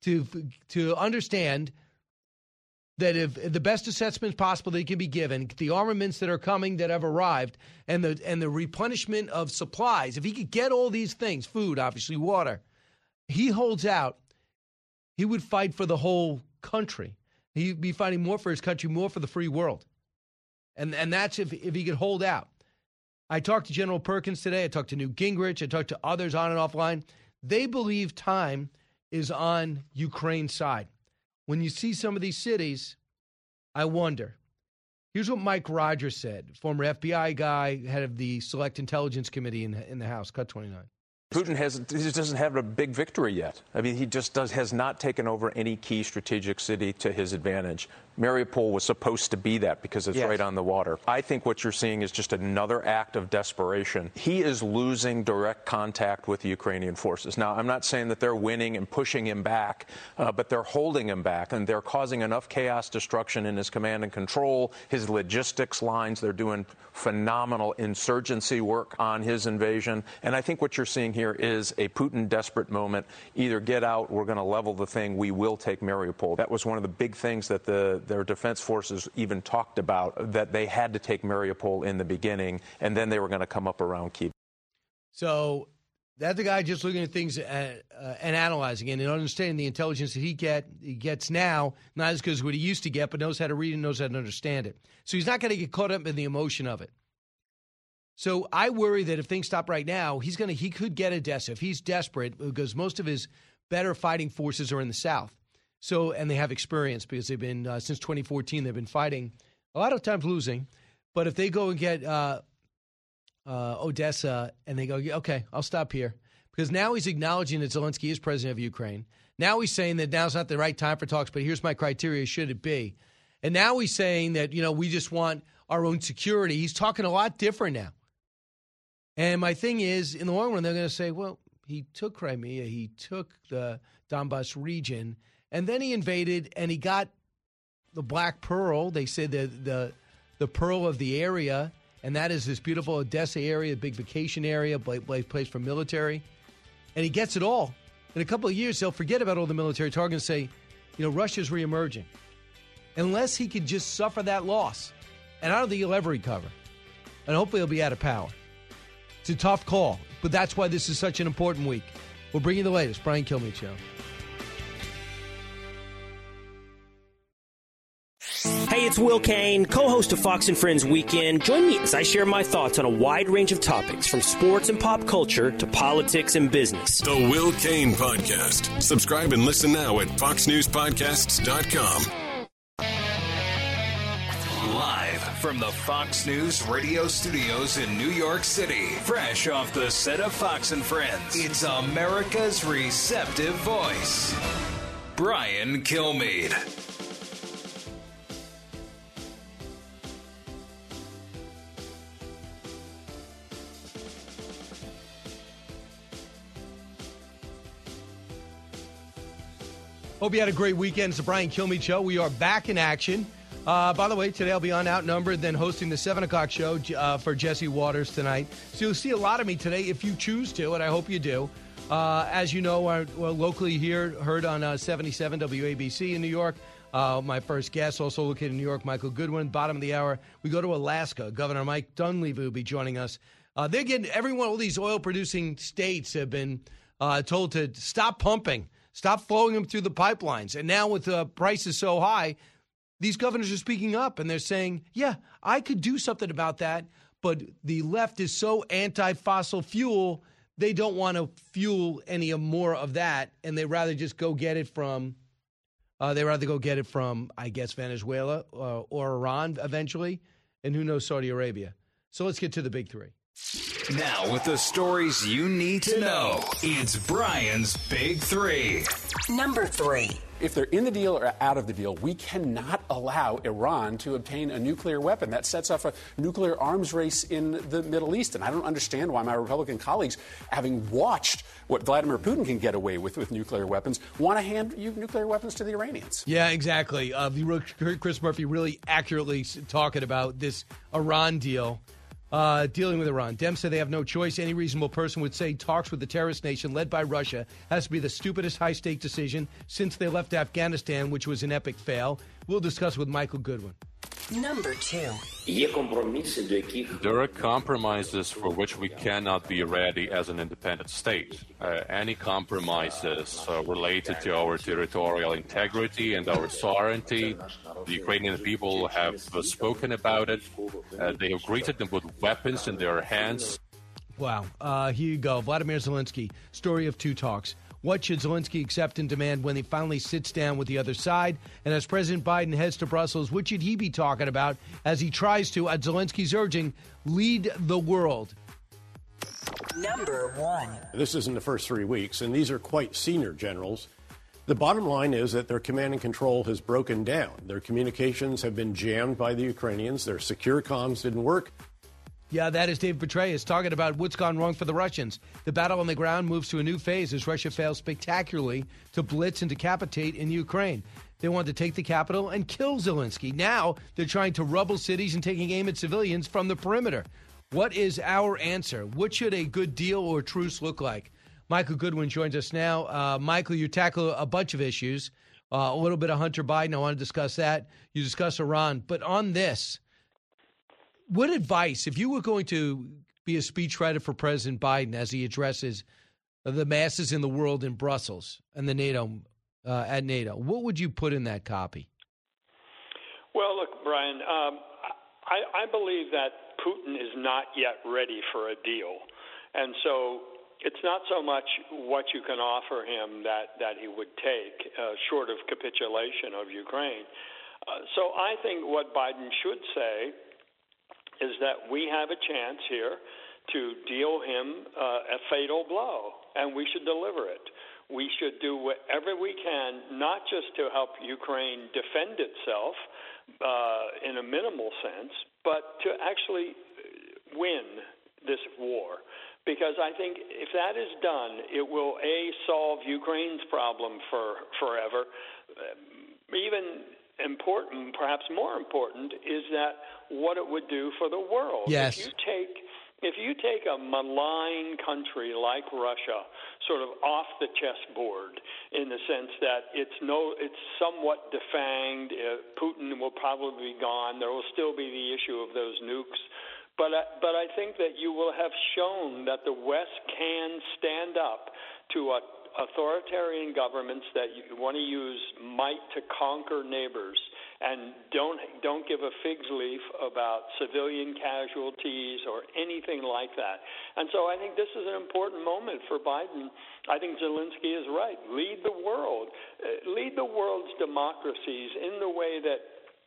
to to understand that if the best assessments possible that can be given, the armaments that are coming that have arrived, and the and the replenishment of supplies, if he could get all these things, food, obviously, water, he holds out, he would fight for the whole country. He'd be fighting more for his country, more for the free world. And and that's if if he could hold out. I talked to General Perkins today. I talked to Newt Gingrich. I talked to others on and offline. They believe time is on Ukraine's side. When you see some of these cities, I wonder. Here's what Mike Rogers said, former F B I guy, head of the Select Intelligence Committee in, in the House, Cut twenty-nine. Putin has he just doesn't have a big victory yet. I mean, he just does has not taken over any key strategic city to his advantage. Mariupol was supposed to be that because it's yes. right on the water. I think what you're seeing is just another act of desperation. He is losing direct contact with the Ukrainian forces. Now, I'm not saying that they're winning and pushing him back, uh, but they're holding him back, and they're causing enough chaos, destruction in his command and control, his logistics lines. They're doing phenomenal insurgency work on his invasion. And I think what you're seeing here is a Putin desperate moment. Either get out, we're going to level the thing, we will take Mariupol. That was one of the big things that the their defense forces even talked about, that they had to take Mariupol in the beginning, and then they were going to come up around Kyiv. So that's the guy just looking at things uh, uh, and analyzing it and understanding the intelligence that he get he gets now, not as good as what he used to get, but knows how to read and knows how to understand it. So he's not going to get caught up in the emotion of it. So I worry that if things stop right now, he's going to he could get Odessa if he's desperate, because most of his better fighting forces are in the south. So, and they have experience because they've been, uh, since twenty fourteen, they've been fighting, a lot of times losing. But if they go and get uh, uh, Odessa and they go, okay, I'll stop here. Because now he's acknowledging that Zelensky is president of Ukraine. Now he's saying that now's not the right time for talks, but here's my criteria, should it be? And now he's saying that, you know, we just want our own security. He's talking a lot different now. And my thing is, in the long run, they're going to say, well, he took Crimea, he took the Donbas region, and then he invaded, and he got the Black Pearl. They said the the the pearl of the area, and that is this beautiful Odessa area, big vacation area, place for military. And he gets it all. In a couple of years, they'll forget about all the military targets and say, you know, Russia's reemerging. Unless he can just suffer that loss. And I don't think he'll ever recover. And hopefully he'll be out of power. It's a tough call, but that's why this is such an important week. We'll bring you the latest. Brian Kilmeade Show. Hey, it's Will Kane, co-host of Fox and Friends Weekend. Join me as I share my thoughts on a wide range of topics, from sports and pop culture to politics and business. The Will Kane Podcast. Subscribe and listen now at fox news podcasts dot com. Live from the Fox News radio studios in New York City, fresh off the set of Fox and Friends, it's America's receptive voice, Brian Kilmeade. Hope you had a great weekend. It's the Brian Kilmeade Show. We are back in action. Uh, by the way, today I'll be on Outnumbered, then hosting the seven o'clock show uh, for Jesse Waters tonight. So you'll see a lot of me today if you choose to, and I hope you do. Uh, as you know, I'm well, locally here, heard on uh, seventy-seven W A B C in New York. Uh, my first guest, also located in New York, Michael Goodwin. Bottom of the hour, we go to Alaska. Governor Mike Dunleavy will be joining us. Uh, they're getting, everyone, all these oil-producing states have been uh, told to stop pumping. Stop flowing them through the pipelines. And now with the prices so high, these governors are speaking up, and they're saying, yeah, I could do something about that, but the left is so anti-fossil fuel, they don't want to fuel any more of that, and they rather just go get it from, uh, they rather go get it from, I guess, Venezuela uh, or Iran eventually, and who knows, Saudi Arabia. So let's get to the big three. Now, with the stories you need to know, it's Brian's Big Three. Number three. If they're in the deal or out of the deal, we cannot allow Iran to obtain a nuclear weapon. That sets off a nuclear arms race in the Middle East. And I don't understand why my Republican colleagues, having watched what Vladimir Putin can get away with with nuclear weapons, want to hand nuclear weapons to the Iranians. Yeah, exactly. Uh, Chris Murphy really accurately talking about this Iran deal. uh, dealing with Iran. Dems say they have no choice. Any reasonable person would say talks with the terrorist nation led by Russia has to be the stupidest high-stake decision since they left Afghanistan, which was an epic fail. We'll discuss with Michael Goodwin. Number two. There are compromises for which we cannot be ready as an independent state. Uh, any compromises uh, related to our territorial integrity and our sovereignty, the Ukrainian people have uh, spoken about it. Uh, they have greeted them with weapons in their hands. Wow. Uh, here you go. Vladimir Zelensky, story of two talks. What should Zelensky accept and demand when he finally sits down with the other side? And as President Biden heads to Brussels, what should he be talking about as he tries to, at Zelensky's urging, lead the world? Number one. This isn't the first three weeks, and these are quite senior generals. The bottom line is that their command and control has broken down. Their communications have been jammed by the Ukrainians. Their secure comms didn't work. Yeah, that is Dave Petraeus talking about what's gone wrong for the Russians. The battle on the ground moves to a new phase as Russia fails spectacularly to blitz and decapitate in Ukraine. They want to take the capital and kill Zelensky. Now they're trying to rubble cities and taking aim at civilians from the perimeter. What is our answer? What should a good deal or truce look like? Michael Goodwin joins us now. Uh, Michael, you tackle a bunch of issues, uh, a little bit of Hunter Biden. I want to discuss that. You discuss Iran. But on this, what advice, if you were going to be a speechwriter for President Biden as he addresses the masses in the world in Brussels and the NATO uh, at NATO, what would you put in that copy? Well, look, Brian, um, I, I believe that Putin is not yet ready for a deal, and so it's not so much what you can offer him that that he would take, uh, short of capitulation of Ukraine. Uh, so I think what Biden should say is that we have a chance here to deal him uh, a fatal blow, and we should deliver it. We should do whatever we can, not just to help Ukraine defend itself uh, in a minimal sense, but to actually win this war. Because I think if that is done, it will, A, solve Ukraine's problem for forever. Even important, perhaps more important, is that what it would do for the world. Yes. If you take if you take a malign country like Russia sort of off the chessboard in the sense that it's no it's somewhat defanged, uh, Putin will probably be gone, there will still be the issue of those nukes. But uh, but I think that you will have shown that the West can stand up to a authoritarian governments that you want to use might to conquer neighbors, and don't don't give a fig's leaf about civilian casualties or anything like that. And so I think this is an important moment for Biden. I think Zelensky is right. Lead the world. Uh, lead the world's democracies in the way that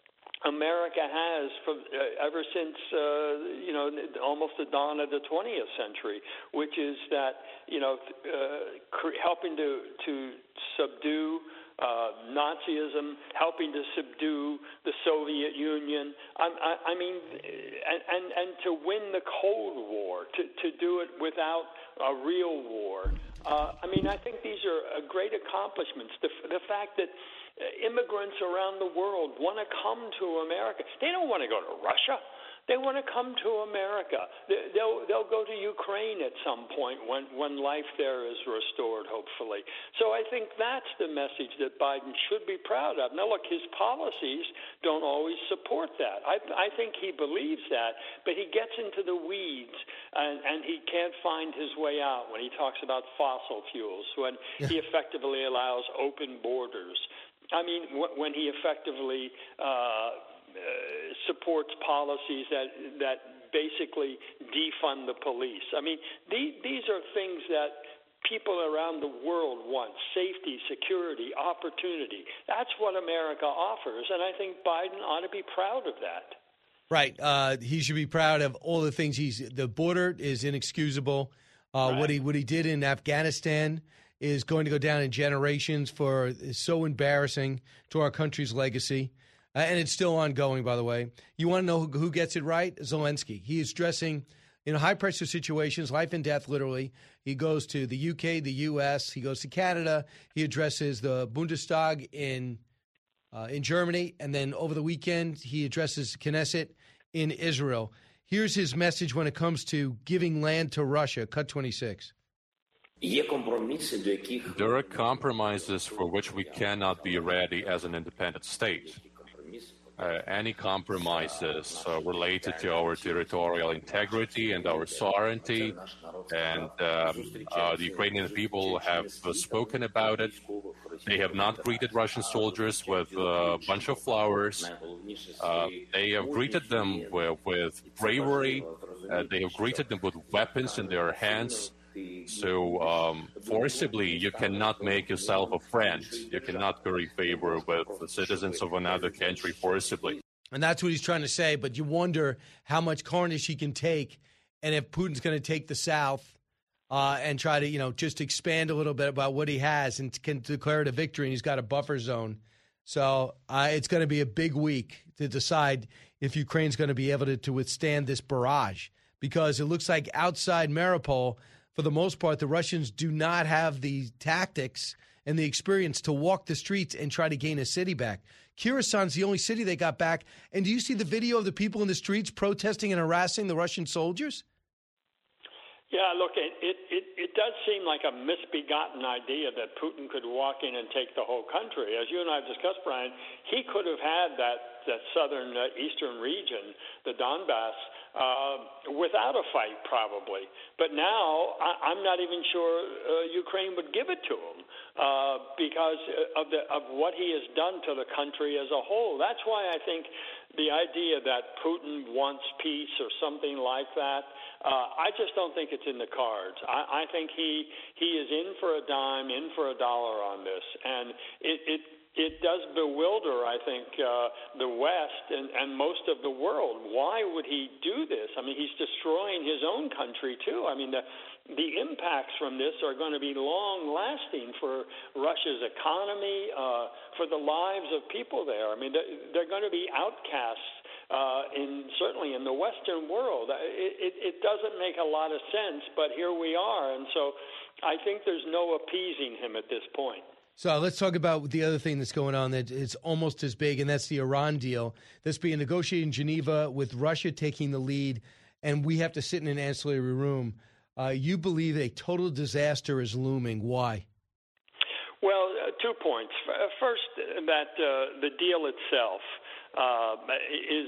America has for, uh, ever since, uh, you know, almost the dawn of the twentieth century, which is that, you know, uh, cre- helping to, to subdue uh, Nazism, helping to subdue the Soviet Union. I, I, I mean, and, and, and to win the Cold War, to, to do it without a real war. Uh, I mean, I think these are uh, great accomplishments. The, the fact that immigrants around the world want to come to America. They don't want to go to Russia. They want to come to America. They'll they'll go to Ukraine at some point when, when life there is restored, hopefully. So I think that's the message that Biden should be proud of. Now, look, his policies don't always support that. I, I think he believes that, but he gets into the weeds, and, and he can't find his way out when he talks about fossil fuels, when yeah. he effectively allows open borders. I mean, w- when he effectively uh, uh, supports policies that that basically defund the police. I mean, the, these are things that people around the world want: safety, security, opportunity. That's what America offers, and I think Biden ought to be proud of that. Right. Uh, he should be proud of all the things he's. The border is inexcusable. Uh, right. What he what he did in Afghanistan is going to go down in generations for is so embarrassing to our country's legacy. Uh, and it's still ongoing, by the way. You want to know who, who gets it right? Zelensky. He is dressing in high-pressure situations, life and death, literally. He goes to the U K, the U S. He goes to Canada. He addresses the Bundestag in uh, in Germany. And then over the weekend, he addresses Knesset in Israel. Here's his message when it comes to giving land to Russia. Cut twenty-six. There are compromises for which we cannot be ready as an independent state. Uh, any compromises uh, related to our territorial integrity and our sovereignty, and um, uh, the Ukrainian people have uh, spoken about it. They have not greeted Russian soldiers with a bunch of flowers. Uh, they have greeted them with, with bravery. Uh, they have greeted them with weapons in their hands. So um, forcibly, you cannot make yourself a friend. You cannot curry favor with the citizens of another country forcibly. And that's what he's trying to say. But you wonder how much carnage he can take, and if Putin's going to take the South uh, and try to, you know, just expand a little bit about what he has and can declare it a victory. And he's got a buffer zone. So uh, it's going to be a big week to decide if Ukraine's going to be able to, to withstand this barrage, because it looks like outside Mariupol, for the most part, the Russians do not have the tactics and the experience to walk the streets and try to gain a city back. Kherson's the only city they got back. And do you see the video of the people in the streets protesting and harassing the Russian soldiers? Yeah, look, it, it, it, it does seem like a misbegotten idea that Putin could walk in and take the whole country. As you and I have discussed, Brian, he could have had that, that southern uh, eastern region, the Donbass, Uh, without a fight, probably. But now I, I'm not even sure uh, Ukraine would give it to him uh, because of the of what he has done to the country as a whole. That's why I think the idea that Putin wants peace or something like that, uh, I just don't think it's in the cards. I, I think he he is in for a dime, in for a dollar on this, and it. it It does bewilder, I think, uh, the West and, and most of the world. Why would he do this? I mean, he's destroying his own country, too. I mean, the, the impacts from this are going to be long-lasting for Russia's economy, uh, for the lives of people there. I mean, they're, they're going to be outcasts, uh, in certainly in the Western world. It, it, it doesn't make a lot of sense, but here we are. And so I think there's no appeasing him at this point. So let's talk about the other thing that's going on that is almost as big, and that's the Iran deal that's being negotiated in Geneva with Russia taking the lead, and we have to sit in an ancillary room. Uh, you believe a total disaster is looming. Why? Well, uh, two points. First, that uh, the deal itself uh, is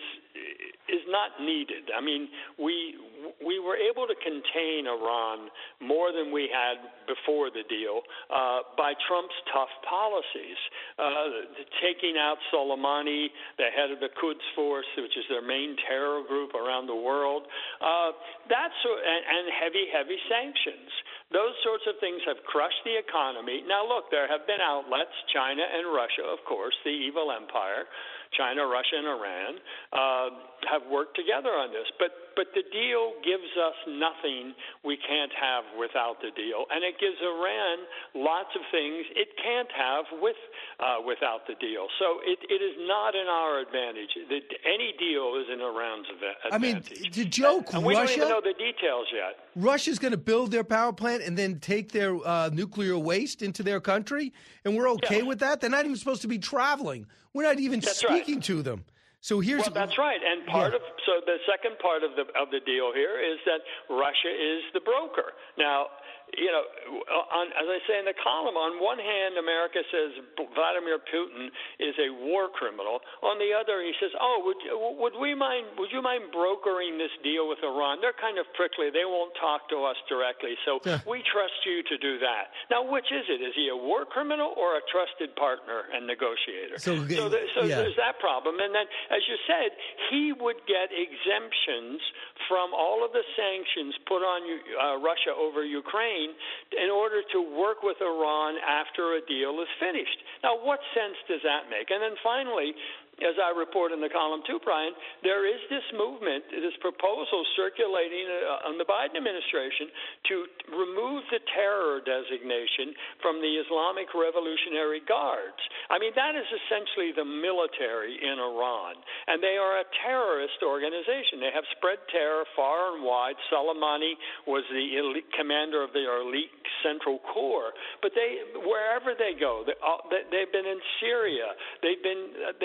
is not needed. I mean, we we were able to contain Iran more than we had before the deal uh, by Trump's tough policies, uh, taking out Soleimani, the head of the Quds Force, which is their main terror group around the world. Uh, that's and, and heavy, heavy sanctions. Those sorts of things have crushed the economy. Now, look, there have been outlets, China and Russia, of course, the evil empire, China, Russia, and Iran, uh, have worked together on this. But but the deal gives us nothing we can't have without the deal, and it gives Iran lots of things it can't have with uh, without the deal. So it, it is not in our advantage. The, any deal is in Iran's advantage. I mean, the joke, and we Russia, don't even know the details yet. Russia's going to build their power plant and then take their uh, nuclear waste into their country, and we're okay yeah. with that? They're not even supposed to be traveling. We're not even That's speaking right. to them. So here's well, that's right, and part yeah. of so the second part of the of the deal here is that Russia is the broker. Now, you know, on, as I say in the column, on one hand, America says Vladimir Putin is a war criminal. On the other, he says, "Oh, would would we mind? Would you mind brokering this deal with Iran? They're kind of prickly. They won't talk to us directly, so yeah. we trust you to do that." Now, which is it? Is he a war criminal or a trusted partner and negotiator? So, so, the, so yeah. there's that problem. And then, as you said, he would get exemptions from all of the sanctions put on uh, Russia over Ukraine in order to work with Iran after a deal is finished. Now, what sense does that make? And then finally, as I report in the column too, Brian, there is this movement, this proposal circulating uh, on the Biden administration to remove the terror designation from the Islamic Revolutionary Guards. I mean, that is essentially the military in Iran, and they are a terrorist organization. They have spread terror far and wide. Soleimani was the elite commander of their elite Central Corps, but they, wherever they go, they, uh, they've been in Syria, they've been, uh, they've been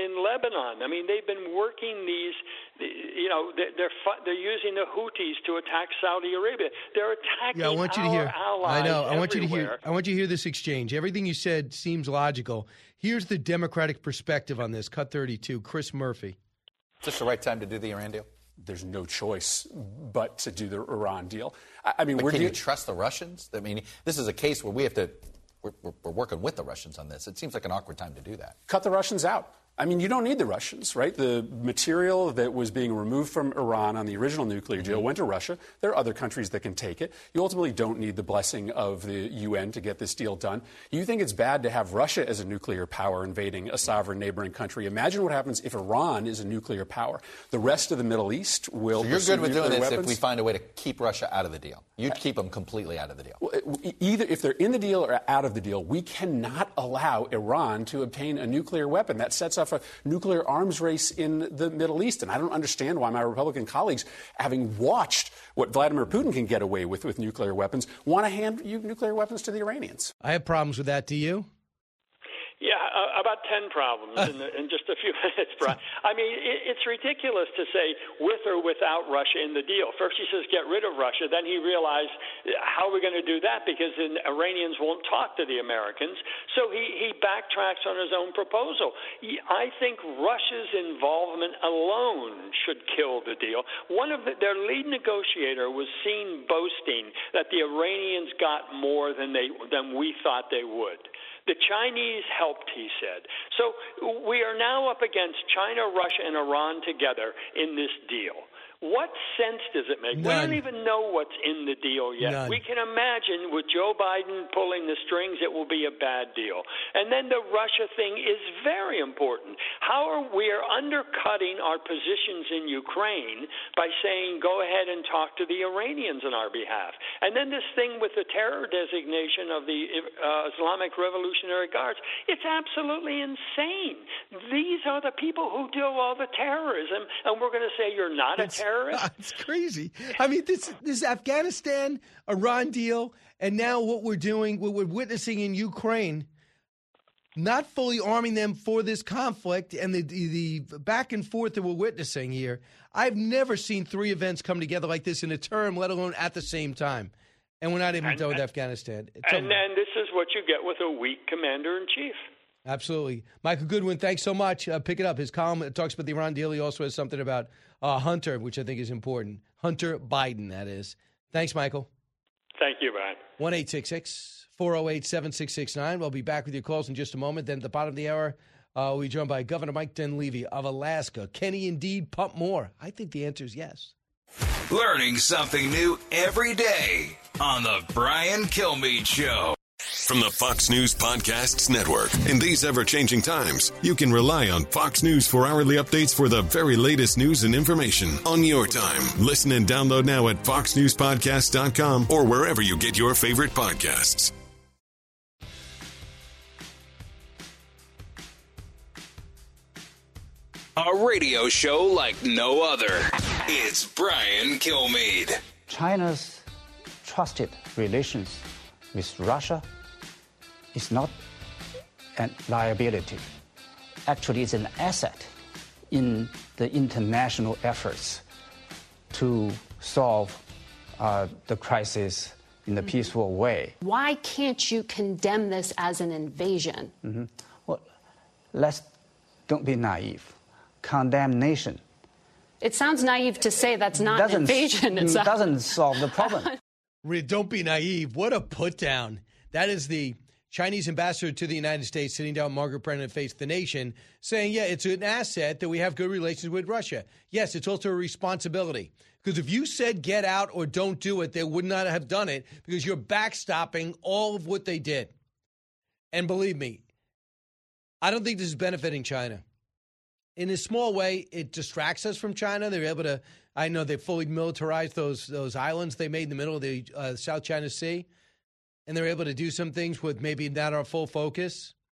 in Lebanon. I mean, they've been working these. You know, they're they're, they're using the Houthis to attack Saudi Arabia. They're attacking Yeah, I want you to our hear. allies I know. I want you to everywhere. hear. I want you to hear this exchange. Everything you said seems logical. Here's the Democratic perspective on this. Cut thirty-two. Chris Murphy. Is this the right time to do the Iran deal? There's no choice but to do the Iran deal. I, I mean, but we're can de- you trust the Russians? I mean, this is a case where we have to. We're, we're, we're working with the Russians on this. It seems like an awkward time to do that. Cut the Russians out. I mean, you don't need the Russians, right? The material that was being removed from Iran on the original nuclear deal went to Russia. There are other countries that can take it. You ultimately don't need the blessing of the U N to get this deal done. You think it's bad to have Russia as a nuclear power invading a sovereign neighboring country. Imagine what happens if Iran is a nuclear power. The rest of the Middle East will So you're pursue good with doing nuclear this weapons. if we find a way to keep Russia out of the deal. You'd keep them completely out of the deal. Well, either if they're in the deal or out of the deal, we cannot allow Iran to obtain a nuclear weapon. That sets off a nuclear arms race in the Middle East. And I don't understand why my Republican colleagues, having watched what Vladimir Putin can get away with with nuclear weapons, want to hand you nuclear weapons to the Iranians. I have problems with that. Do you? Yeah, uh, about ten problems in, the, in just a few minutes, Brian. I mean, it, it's ridiculous to say with or without Russia in the deal. First he says get rid of Russia, then he realized how are we going to do that because the Iranians won't talk to the Americans. So he, he backtracks on his own proposal. He, I think Russia's involvement alone should kill the deal. One of the, their lead negotiator was seen boasting that the Iranians got more than they than we thought they would. The Chinese helped, he said. So we are now up against China, Russia, and Iran together in this deal. What sense does it make? None. We don't even know what's in the deal yet. None. We can imagine with Joe Biden pulling the strings, it will be a bad deal. And then the Russia thing is very important. How are we are undercutting our positions in Ukraine by saying go ahead and talk to the Iranians on our behalf. And then this thing with the terror designation of the uh, Islamic Revolutionary Guards, it's absolutely insane. These are the people who do all the terrorism, and we're going to say you're not a terrorist? It's crazy. I mean, this this Afghanistan, Iran deal, and now what we're doing, what we're witnessing in Ukraine, not fully arming them for this conflict and the, the the back and forth that we're witnessing here. I've never seen three events come together like this in a term, let alone at the same time. And we're not even And- done with Afghanistan. It's And a- then this is what you get with a weak commander-in-chief. Absolutely. Michael Goodwin, thanks so much. Uh, pick it up. His column talks about the Iran deal. He also has something about uh, Hunter, which I think is important. Hunter Biden, that is. Thanks, Michael. Thank you, Brian. one eight six six, four oh eight, seven six six nine. We'll be back with your calls in just a moment. Then at the bottom of the hour, uh, we'll be joined by Governor Mike Dunleavy of Alaska. Can he indeed pump more? I think the answer is yes. Learning something new every day on the Brian Kilmeade Show. From the Fox News Podcasts Network. In these ever-changing times, you can rely on Fox News for hourly updates for the very latest news and information on your time. Listen and download now at fox news podcast dot com or wherever you get your favorite podcasts. A radio show like no other. It's Brian Kilmeade. China's trusted relations with Russia is not a liability. Actually, it's an asset in the international efforts to solve uh, the crisis in a peaceful way. Why can't you condemn this as an invasion? Mm-hmm. Well, let's don't be naive. Condemnation It sounds naive to say that's not an doesn't, invasion. It's a- doesn't solve the problem. Re- Don't be naive. What a put down. That is the Chinese ambassador to the United States sitting down with Margaret Brennan and Face the Nation saying, yeah, it's an asset that we have good relations with Russia. Yes, it's also a responsibility. Because if you said get out or don't do it, they would not have done it because you're backstopping all of what they did. And believe me, I don't think this is benefiting China. In a small way, it distracts us from China. They're able to, I know they fully militarized those those islands they made in the middle of the uh, South China Sea. And they're able to do some things with maybe not our full focus.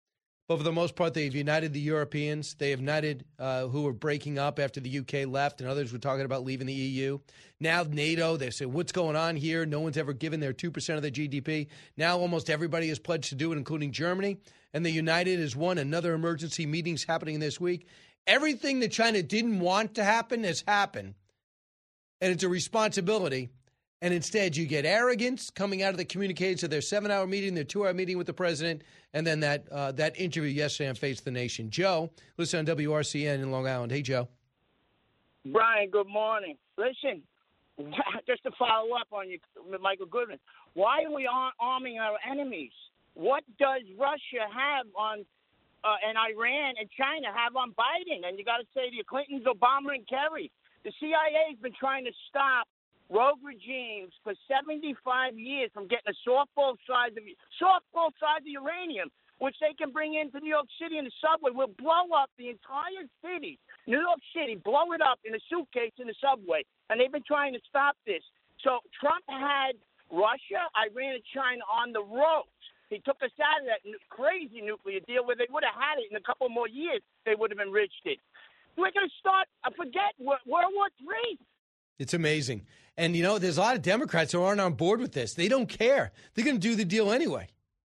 But for the most part, they've united the Europeans. They have united uh, who were breaking up after the U K left and others were talking about leaving the E U. Now NATO, they say, what's going on here? No one's ever given their two percent of their G D P. Now almost everybody has pledged to do it, including Germany. And the United is one. Another emergency meeting's happening this week. Everything that China didn't want to happen has happened. And it's a responsibility. And instead, you get arrogance coming out of the communiques of their seven-hour meeting, their two-hour meeting with the president, and then that uh, that interview yesterday on Face the Nation. Joe, listen on W R C N in Long Island. Hey, Joe. Brian, good morning. Listen, just to follow up on you, Michael Goodman, why are we ar- arming our enemies? What does Russia have on uh, and Iran and China have on Biden? And you got to say the Clintons, Obama, and Kerry. The C I A has been trying to stop rogue regimes for seventy-five years from getting a softball size of softball size of uranium, which they can bring into New York City in the subway. Will blow up the entire city, New York City, blow it up in a suitcase in the subway. And they've been trying to stop this. So Trump had Russia, Iran, and China on the ropes. He took us out of that crazy nuclear deal where they would have had it in a couple more years. They would have enriched it. We're going to start, uh, forget World War Three. It's amazing. And, you know, there's a lot of Democrats who aren't on board with this. They don't care. They're going to do the deal anyway.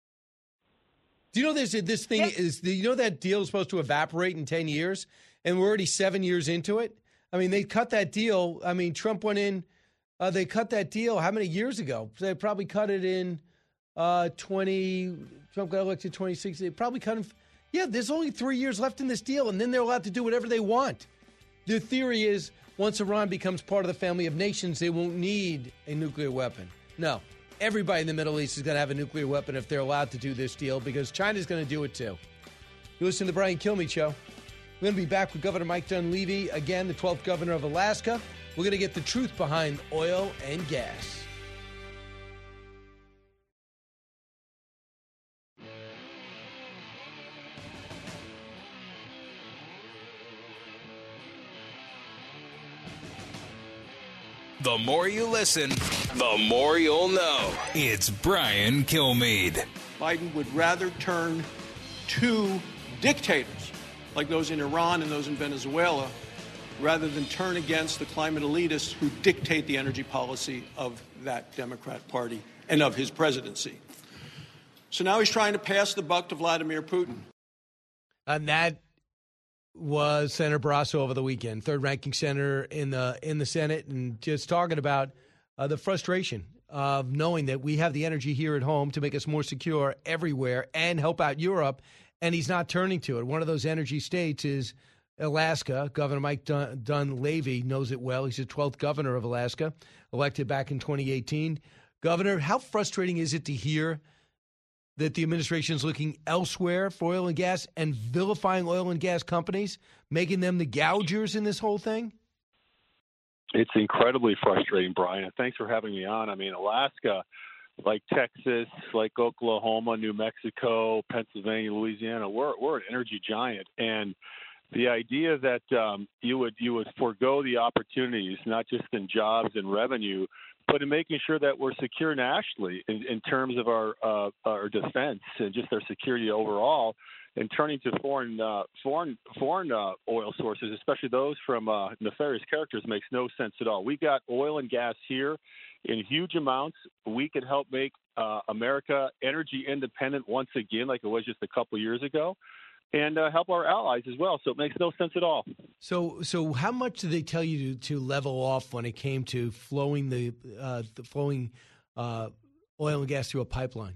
Do you know there's a, this thing is, the, you know that deal is supposed to evaporate in ten years, and we're already seven years into it? I mean, they cut that deal. I mean, Trump went in, uh, they cut that deal how many years ago? They probably cut it in uh, twenty, Trump got elected twenty sixteen. They probably cut him. Yeah, there's only three years left in this deal, and then they're allowed to do whatever they want. The theory is once Iran becomes part of the family of nations, they won't need a nuclear weapon. No, everybody in the Middle East is going to have a nuclear weapon if they're allowed to do this deal because China's going to do it too. You listen to the Brian Kilmeade Show. We're going to be back with Governor Mike Dunleavy, again, the twelfth governor of Alaska. We're going to get the truth behind oil and gas. The more you listen, the more you'll know. It's Brian Kilmeade. Biden would rather turn to dictators like those in Iran and those in Venezuela rather than turn against the climate elitists who dictate the energy policy of that Democrat Party and of his presidency. So now he's trying to pass the buck to Vladimir Putin. And that was Senator Barrasso over the weekend, third ranking senator in the in the Senate, and just talking about uh, the frustration of knowing that we have the energy here at home to make us more secure everywhere and help out Europe, and he's not turning to it. One of those energy states is Alaska. Governor Mike Dun- Dunleavy knows it well. He's the twelfth governor of Alaska, elected back in twenty eighteen. Governor, how frustrating is it to hear that the administration is looking elsewhere for oil and gas and vilifying oil and gas companies, making them the gougers in this whole thing? It's incredibly frustrating, Brian. And thanks for having me on. I mean, Alaska, like Texas, like Oklahoma, New Mexico, Pennsylvania, Louisiana, we're we're an energy giant. And the idea that um, you would you would forego the opportunities, not just in jobs and revenue, but in making sure that we're secure nationally in, in terms of our uh, our defense and just our security overall, and turning to foreign uh, foreign foreign uh, oil sources, especially those from uh, nefarious characters, makes no sense at all. We got oil and gas here in huge amounts. We could help make uh, America energy independent once again, like it was just a couple years ago, and uh, help our allies as well. So it makes no sense at all. So, so how much did they tell you to, to level off when it came to flowing the, uh, the flowing uh, oil and gas through a pipeline?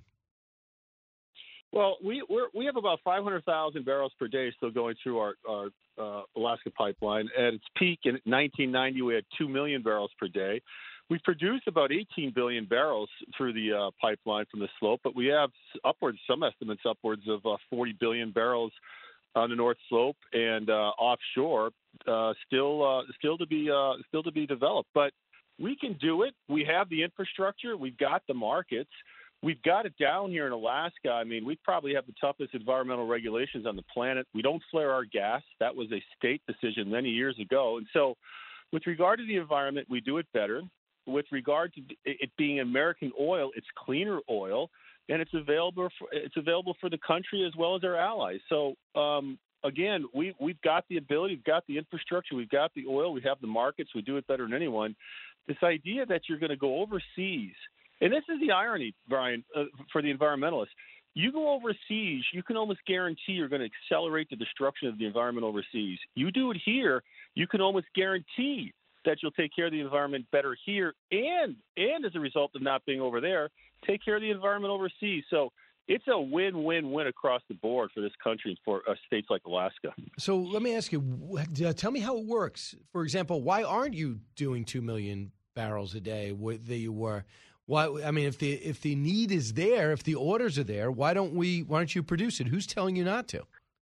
Well, we we're, we have about five hundred thousand barrels per day still going through our, our uh, Alaska pipeline. At its peak in nineteen ninety, we had two million barrels per day. We produce about eighteen billion barrels through the uh, pipeline from the slope, but we have upwards, some estimates upwards of uh, forty billion barrels on the North Slope and uh, offshore, uh, still uh, still to be uh, still to be developed. But we can do it. We have the infrastructure. We've got the markets. We've got it down here in Alaska. I mean, we probably have the toughest environmental regulations on the planet. We don't flare our gas. That was a state decision many years ago. And so with regard to the environment, we do it better. With regard to it being American oil, it's cleaner oil. and it's available for, it's available for the country as well as our allies. So um, again, we we've got the ability, we've got the infrastructure, we've got the oil, we have the markets, we do it better than anyone. This idea that you're going to go overseas, and this is the irony, Brian, uh, for the environmentalists. You go overseas, you can almost guarantee you're going to accelerate the destruction of the environment overseas. You do it here, you can almost guarantee that you'll take care of the environment better here, and and as a result of not being over there, take care of the environment overseas. So it's a win-win-win across the board for this country and for uh, states like Alaska. So let me ask you, uh, tell me how it works. For example, why aren't you doing two million barrels a day that you were? Why? I mean, if the if the need is there, if the orders are there, why don't we? Why don't you produce it? Who's telling you not to?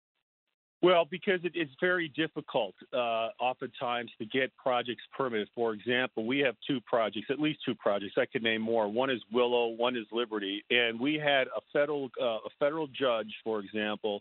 Well, because it, it's very difficult, uh, oftentimes, to get projects permitted. For example, we have two projects, at least two projects. I could name more. One is Willow, one is Liberty, and we had a federal uh, a federal judge, for example,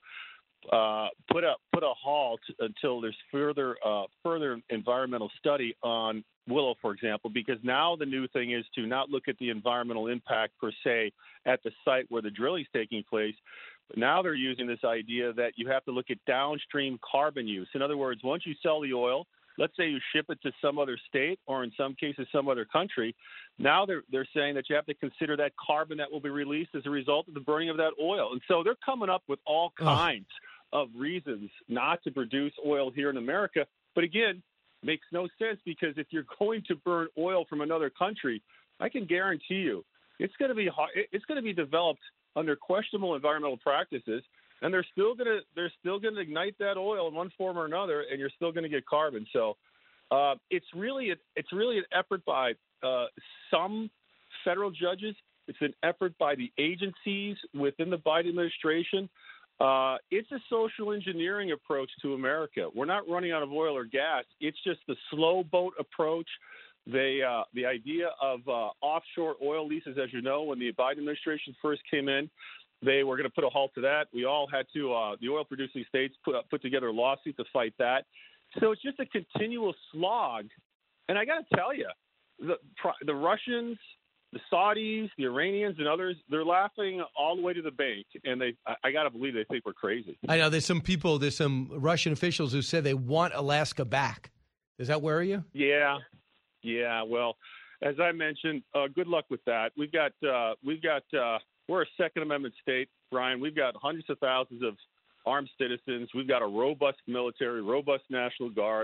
uh, put a put a halt until there's further uh, further environmental study on Willow, for example, because now the new thing is to not look at the environmental impact per se at the site where the drilling is taking place. But now they're using this idea that you have to look at downstream carbon use. In other words, once you sell the oil, let's say you ship it to some other state or in some cases some other country, now they're they're saying that you have to consider that carbon that will be released as a result of the burning of that oil. And so they're coming up with all kinds oh. of reasons not to produce oil here in America. But again, makes no sense, because if you're going to burn oil from another country, I can guarantee you it's going to be it's going to be developed under questionable environmental practices, and they're still going to they're still going to ignite that oil in one form or another, and you're still going to get carbon. So uh, it's really a, it's really an effort by uh, some federal judges. It's an effort by the agencies within the Biden administration. Uh, it's a social engineering approach to America. We're not running out of oil or gas. It's just the slow boat approach. They, uh, the idea of uh, offshore oil leases, as you know, when the Biden administration first came in, they were going to put a halt to that. We all had to, uh, the oil-producing states put, put together a lawsuit to fight that. So it's just a continual slog. And I got to tell you, the, the Russians, the Saudis, the Iranians, and others, they're laughing all the way to the bank. And they, I, I got to believe they think we're crazy. I know there's some people, there's some Russian officials who said they want Alaska back. Does that worry you? Yeah. Yeah. Well, as I mentioned, uh, good luck with that. We've got, uh, we've got, uh, we're a Second Amendment state, Brian. We've got hundreds of thousands of armed citizens. We've got a robust military, robust National Guard.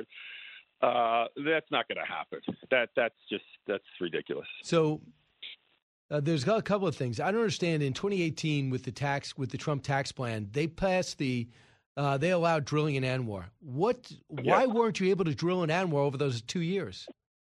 Uh, that's not going to happen. That that's just that's ridiculous. So uh, there's a couple of things I don't understand. In twenty eighteen, with the tax with the Trump tax plan, they passed the uh, they allowed drilling in ANWR. What? Why Yeah. weren't you able to drill in ANWR over those two years?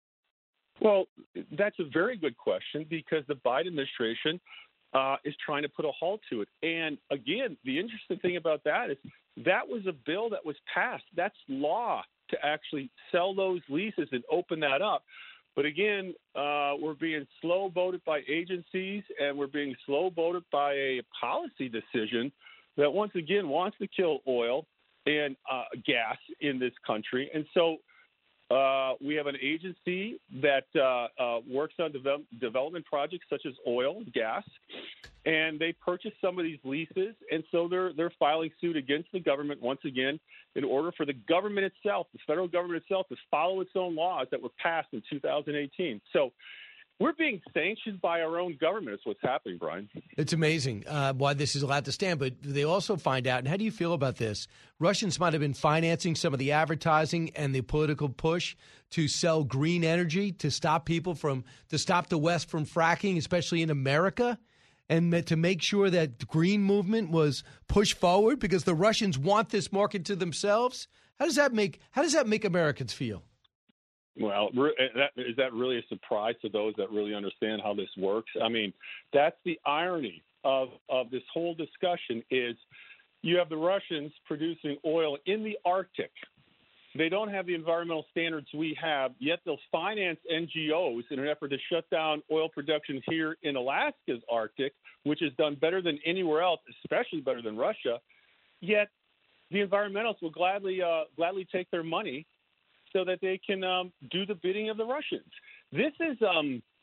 Well, that's a very good question, because the Biden administration uh, is trying to put a halt to it. And again, the interesting thing about that is that was a bill that was passed. That's law to actually sell those leases and open that up. But again, uh, we're being slow voted by agencies, and we're being slow voted by a policy decision that once again wants to kill oil and uh, gas in this country. And so uh, we have an agency that uh, uh, works on devel- development projects such as oil and gas, and they purchased some of these leases, and so they're they're filing suit against the government once again in order for the government itself, the federal government itself, to follow its own laws that were passed in two thousand eighteen. So we're being sanctioned by our own government. Is what's happening, Brian. It's amazing uh, why this is allowed to stand. But they also find out, and how do you feel about this? Russians might have been financing some of the advertising and the political push to sell green energy to stop people from, to stop the West from fracking, especially in America, and to make sure that the green movement was pushed forward because the Russians want this market to themselves. How does that make, how does that make Americans feel? Well, is that really a surprise to those that really understand how this works? I mean, that's the irony of, of this whole discussion is you have the Russians producing oil in the Arctic. They don't have the environmental standards we have, yet they'll finance N G Os in an effort to shut down oil production here in Alaska's Arctic, which is done better than anywhere else, especially better than Russia. Yet the environmentalists will gladly uh, gladly take their money so that they can um, do the bidding of the Russians. This is um,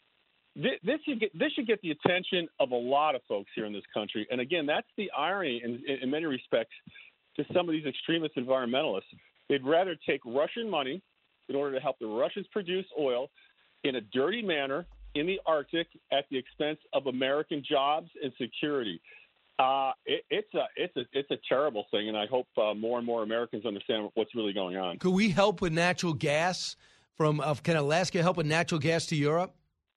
This, this should get this should get the attention of a lot of folks here in this country. And again, that's the irony in, in, in many respects to some of these extremist environmentalists. They'd rather take Russian money in order to help the Russians produce oil in a dirty manner in the Arctic at the expense of American jobs and security. Uh, it, it's a it's a it's a terrible thing, and I hope uh, more and more Americans understand what's really going on. Could we help with natural gas from? Uh, can Alaska help with natural gas to Europe?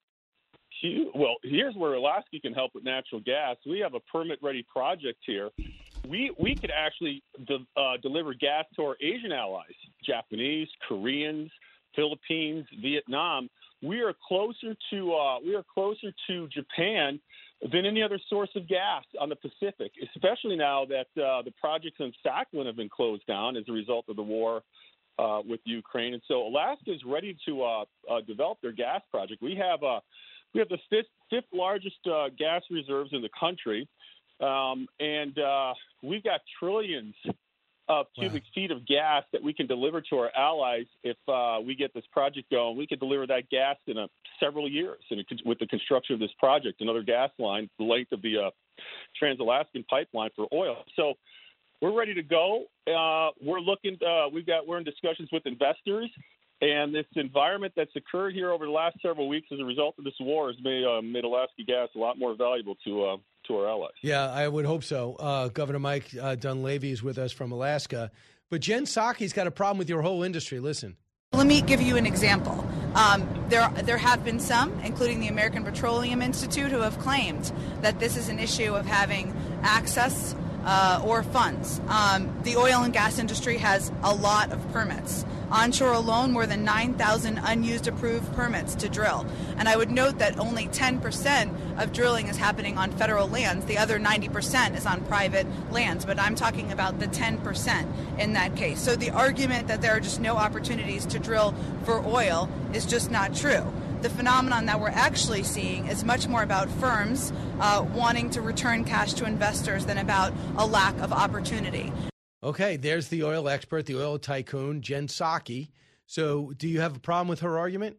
Well, here's where Alaska can help with natural gas. We have a permit-ready project here. We we could actually de- uh, deliver gas to our Asian allies, Japanese, Koreans, Philippines, Vietnam. We are closer to uh, we are closer to Japan than any other source of gas on the Pacific, especially now that uh, the projects in Sakhalin have been closed down as a result of the war uh, with Ukraine. And so Alaska is ready to uh, uh, develop their gas project. We have uh, we have the fifth, fifth largest uh, gas reserves in the country, um, and uh, we've got trillions of cubic wow. feet of gas that we can deliver to our allies if uh, we get this project going. We could deliver that gas in a, several years and it, with the construction of this project, another gas line, the length of the uh, Trans-Alaskan pipeline for oil. So we're ready to go. Uh, we're looking. Uh, we've got. We're in discussions with investors, and this environment that's occurred here over the last several weeks as a result of this war has made uh, made Alaska gas a lot more valuable to uh, to our allies. Yeah, I would hope so. Uh, Governor Mike uh, Dunleavy is with us from Alaska, but Jen Psaki's got a problem with your whole industry. Listen. Let me give you an example. Um, there, there have been some, including the American Petroleum Institute, who have claimed that this is an issue of having access uh, or funds. Um, the oil and gas industry has a lot of permits. Onshore alone, more than nine thousand unused approved permits to drill. And I would note that only ten percent of drilling is happening on federal lands. The other ninety percent is on private lands. But I'm talking about the ten percent in that case. So the argument that there are just no opportunities to drill for oil is just not true. The phenomenon that we're actually seeing is much more about firms uh, wanting to return cash to investors than about a lack of opportunity. Okay, there's the oil expert, the oil tycoon, Jen Psaki. So do you have a problem with her argument?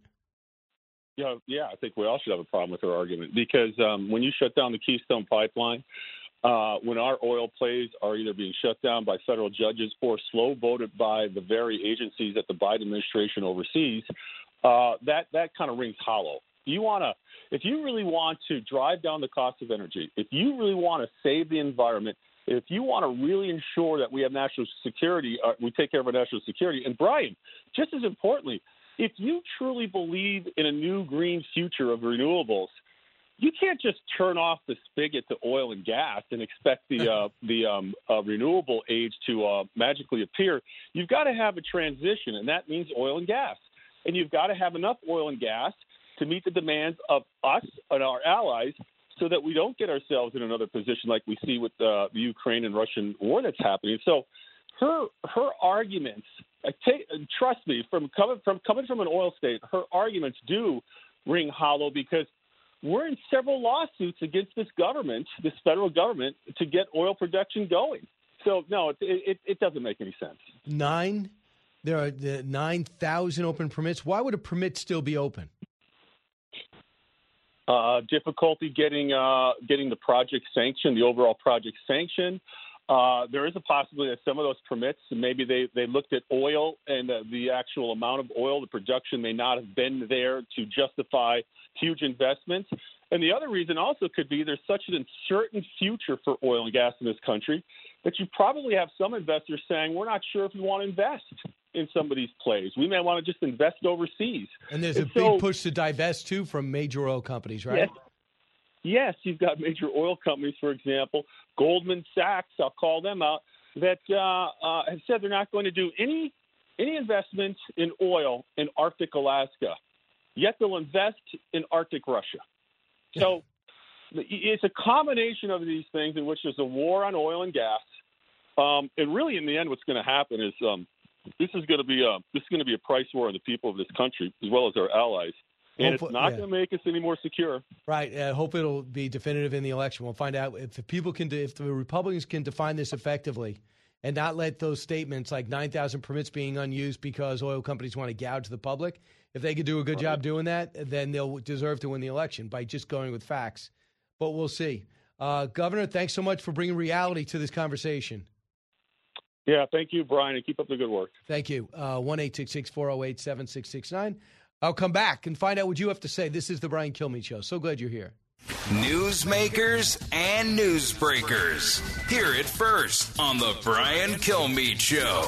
Yeah, yeah, I think we all should have a problem with her argument because um, when you shut down the Keystone Pipeline, uh, when our oil plays are either being shut down by federal judges or slow voted by the very agencies that the Biden administration oversees, uh, that, that kind of rings hollow. You want to, if you really want to drive down the cost of energy, if you really want to save the environment, if you want to really ensure that we have national security, uh, we take care of our national security. And Brian, just as importantly, if you truly believe in a new green future of renewables, you can't just turn off the spigot to oil and gas and expect the uh, the um, uh, renewable age to uh, magically appear. You've got to have a transition, and that means oil and gas. And you've got to have enough oil and gas to meet the demands of us and our allies so that we don't get ourselves in another position like we see with uh, the Ukraine and Russian war that's happening. So her her arguments, I take, trust me, from coming from coming from an oil state, her arguments do ring hollow because we're in several lawsuits against this government, this federal government, to get oil production going. So no, it it, it doesn't make any sense. Nine, there are the nine thousand open permits. Why would a permit still be open? Uh, difficulty getting uh, getting the project sanctioned, the overall project sanctioned. Uh, there is a possibility that some of those permits, maybe they, they looked at oil and uh, the actual amount of oil, the production may not have been there to justify huge investments. And the other reason also could be there's such an uncertain future for oil and gas in this country that you probably have some investors saying, we're not sure if we want to invest in some of these plays. We may want to just invest overseas. And there's and a so, big push to divest, too, from major oil companies, right? Yes. Yes, you've got major oil companies, for example, Goldman Sachs, I'll call them out, that uh, uh, have said they're not going to do any any investments in oil in Arctic Alaska, yet they'll invest in Arctic Russia. So it's a combination of these things in which there's a war on oil and gas. Um, and really, in the end, what's going to happen is um, this is going to be a this is going to be a price war on the people of this country as well as our allies. And Hopefully, it's not yeah. going to make us any more secure. Right. I uh, hope it'll be definitive in the election. We'll find out if the people can, if the Republicans can define this effectively and not let those statements like nine thousand permits being unused because oil companies want to gouge the public. If they could do a good job doing that, then they'll deserve to win the election by just going with facts. But we'll see. Uh, Governor, thanks so much for bringing reality to this conversation. Yeah, thank you, Brian, and keep up the good work. Thank you. Uh, one eight six six, four oh eight, seven six six nine. I'll come back and find out what you have to say. This is the Brian Kilmeade Show. So glad you're here. Newsmakers and newsbreakers. Hear it first on the Brian Kilmeade Show.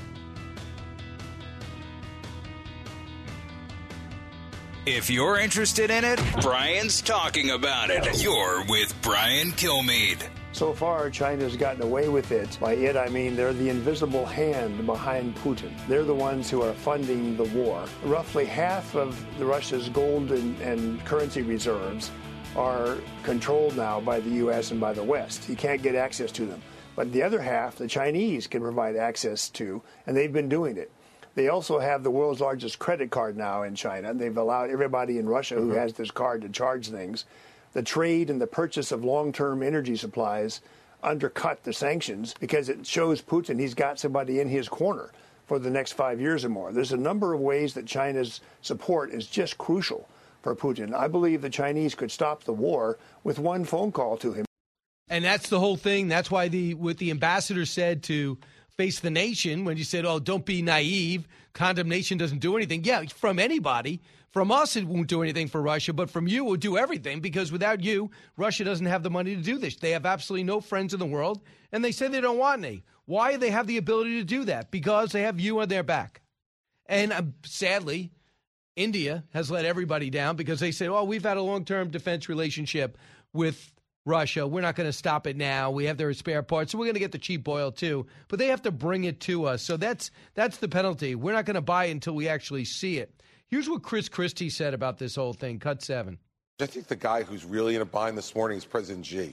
If you're interested in it, Brian's talking about it. You're with Brian Kilmeade. So far, China's gotten away with it. By it, I mean they're the invisible hand behind Putin. They're the ones who are funding the war. Roughly half of the Russia's gold and, and currency reserves are controlled now by the U S and by the West. You can't get access to them. But the other half, the Chinese can provide access to, and they've been doing it. They also have the world's largest credit card now in China. They've allowed everybody in Russia who has this card to charge things. The trade and the purchase of long-term energy supplies undercut the sanctions because it shows Putin he's got somebody in his corner for the next five years or more. There's a number of ways that China's support is just crucial for Putin. I believe the Chinese could stop the war with one phone call to him. And that's the whole thing. That's why the what the ambassador said to Face the Nation when you said, oh, don't be naive. Condemnation doesn't do anything. Yeah, from anybody. From us, it won't do anything for Russia, but from you, it will do everything because without you, Russia doesn't have the money to do this. They have absolutely no friends in the world, and they say they don't want any. Why do they have the ability to do that? Because they have you on their back. And uh, sadly, India has let everybody down because they say, oh, we've had a long-term defense relationship with Russia. We're not going to stop it now. We have their spare parts, so we're going to get the cheap oil too. But they have to bring it to us. So that's that's the penalty. We're not going to buy it until we actually see it. Here's what Chris Christie said about this whole thing. Cut seven. I think the guy who's really in a bind this morning is President Xi.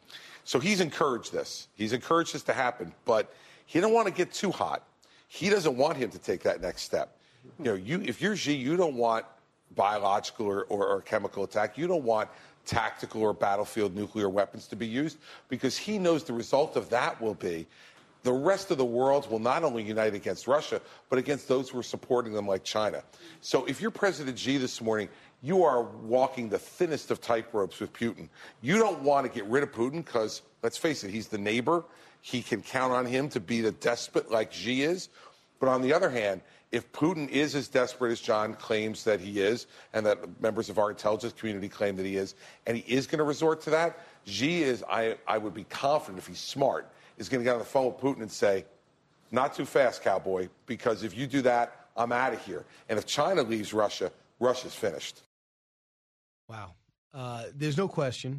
So he's encouraged this. He's encouraged this to happen, but he don't want to get too hot. He doesn't want him to take that next step. You know, you if you're Xi, you don't want biological or, or, or chemical attack. You don't want tactical or battlefield nuclear weapons to be used because he knows the result of that will be the rest of the world will not only unite against Russia, but against those who are supporting them like China. So if you're President Xi this morning, you are walking the thinnest of tightropes with Putin. You don't want to get rid of Putin because, let's face it, he's the neighbor. He can count on him to be the despot like Xi is. But on the other hand, if Putin is as desperate as John claims that he is, and that members of our intelligence community claim that he is, and he is going to resort to that, Xi is, I, I would be confident if he's smart, is going to get on the phone with Putin and say, not too fast, cowboy, because if you do that, I'm out of here. And if China leaves Russia, Russia's finished. Wow. Uh, there's no question.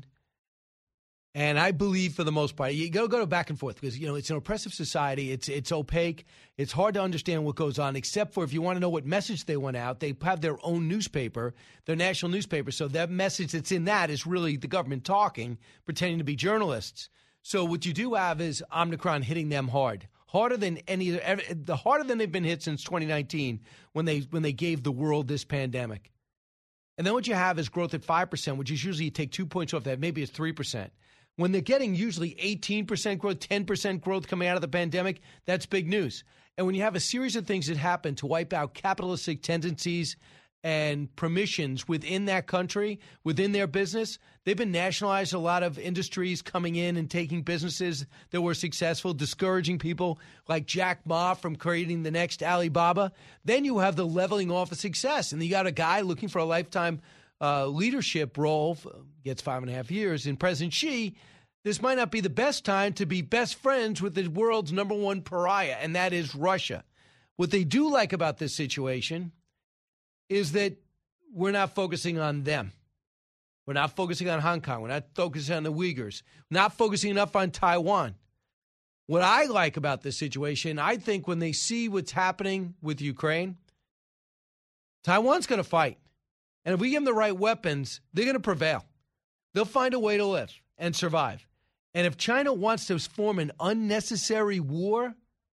And I believe for the most part, you got to go back and forth because, you know, it's an oppressive society. It's it's opaque. It's hard to understand what goes on, except for if you want to know what message they want out, they have their own newspaper, their national newspaper. So that message that's in that is really the government talking, pretending to be journalists. So what you do have is Omicron hitting them hard, harder than any, the harder than they've been hit since twenty nineteen when they when they gave the world this pandemic. And then what you have is growth at five percent, which is usually you take two points off that, maybe it's three percent. When they're getting usually eighteen percent growth, ten percent growth coming out of the pandemic, that's big news. And when you have a series of things that happen to wipe out capitalistic tendencies and permissions within that country, within their business, they've been nationalized a lot of industries coming in and taking businesses that were successful, discouraging people like Jack Ma from creating the next Alibaba. Then you have the leveling off of success. And you got a guy looking for a lifetime Uh, leadership role, gets five and a half years. In President Xi, this might not be the best time to be best friends with the world's number one pariah, and that is Russia. What they do like about this situation is that we're not focusing on them. We're not focusing on Hong Kong. We're not focusing on the Uyghurs. We're not focusing enough on Taiwan. What I like about this situation, I think when they see what's happening with Ukraine, Taiwan's going to fight. And if we give them the right weapons, they're going to prevail. They'll find a way to live and survive. And if China wants to form an unnecessary war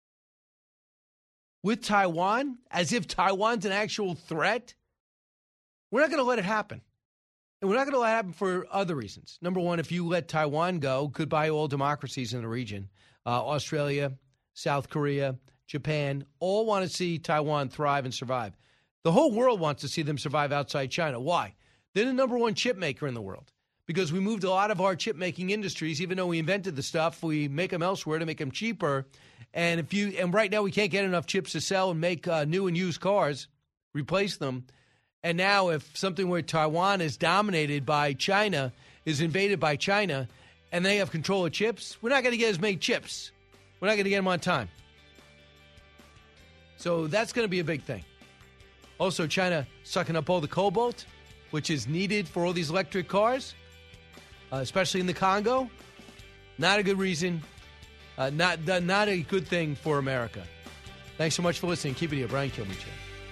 with Taiwan, as if Taiwan's an actual threat, we're not going to let it happen. And we're not going to let it happen for other reasons. Number one, if you let Taiwan go, goodbye all democracies in the region. Uh, Australia, South Korea, Japan, all want to see Taiwan thrive and survive. The whole world wants to see them survive outside China. Why? They're the number one chip maker in the world because we moved a lot of our chip-making industries, even though we invented the stuff, we make them elsewhere to make them cheaper. And if you and right now we can't get enough chips to sell and make uh, new and used cars, replace them. And now if something where Taiwan is dominated by China, is invaded by China, and they have control of chips, we're not going to get as many chips. We're not going to get them on time. So that's going to be a big thing. Also, China sucking up all the cobalt, which is needed for all these electric cars, uh, especially in the Congo. Not a good reason. Uh, not, not a good thing for America. Thanks so much for listening. Keep it here. Brian Kilmeade Show.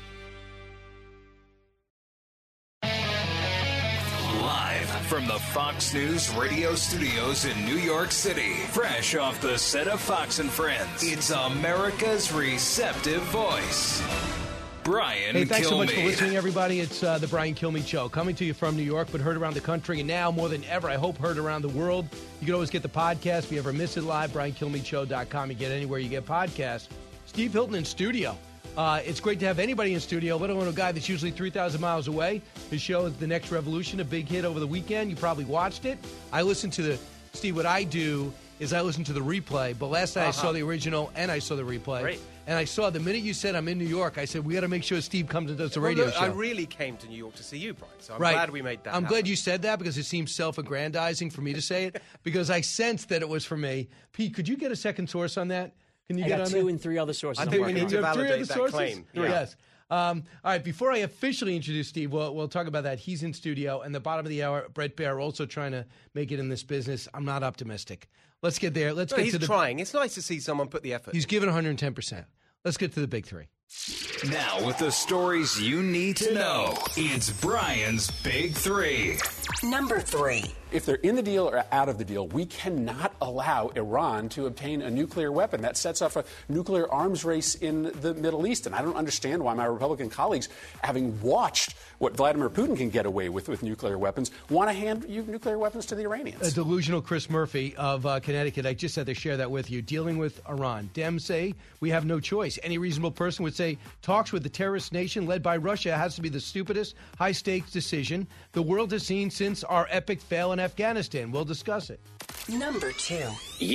Live from the Fox News radio studios in New York City, fresh off the set of Fox and Friends, it's America's receptive voice, Brian Hey, thanks Kilmeade. so much for listening, everybody. It's uh, the Brian Kilmeade Show, coming to you from New York, but heard around the country, and now more than ever, I hope heard around the world. You can always get the podcast if you ever miss it live, brian kilmeade show dot com. You get anywhere you get podcasts. Steve Hilton in studio. Uh, it's great to have anybody in studio, let alone a guy that's usually three thousand miles away. His show is The Next Revolution, a big hit over the weekend. You probably watched it. I listened to the, Steve, what I do is I listen to the replay, but last night uh-huh. I saw the original and I saw the replay. Great. And I saw the minute you said I'm in New York, I said, we got to make sure Steve comes and does the well, radio look, show. I really came to New York to see you, Brian, so I'm right. glad we made that I'm happen. glad you said that because it seems self-aggrandizing for me to say it because I sensed that it was for me. Pete, could you get a second source on that? Can you I get got on two that? and three other sources. I I'm think we working need on. to You have three validate other that sources? claim. Yeah. Yes. Um, all right, before I officially introduce Steve, we'll, we'll talk about that. He's in studio, and the bottom of the hour, Brett Baer also trying to make it in this business. I'm not optimistic. Let's get there. Let's no, get he's to the. trying. It's nice to see someone put the effort. He's given one hundred ten percent. Let's get to the big three. Now with the stories you need to know, it's Brian's Big Three. Number three. If they're in the deal or out of the deal, we cannot allow Iran to obtain a nuclear weapon. That sets off a nuclear arms race in the Middle East. And I don't understand why my Republican colleagues, having watched what Vladimir Putin can get away with with nuclear weapons, want to hand you nuclear weapons to the Iranians. A delusional Chris Murphy of uh, Connecticut. I just had to share that with you. Dealing with Iran. Dems say we have no choice. Any reasonable person would say talks with the terrorist nation led by Russia has to be the stupidest, high-stakes decision the world has seen since our epic fail in Afghanistan. We'll discuss it. Number two.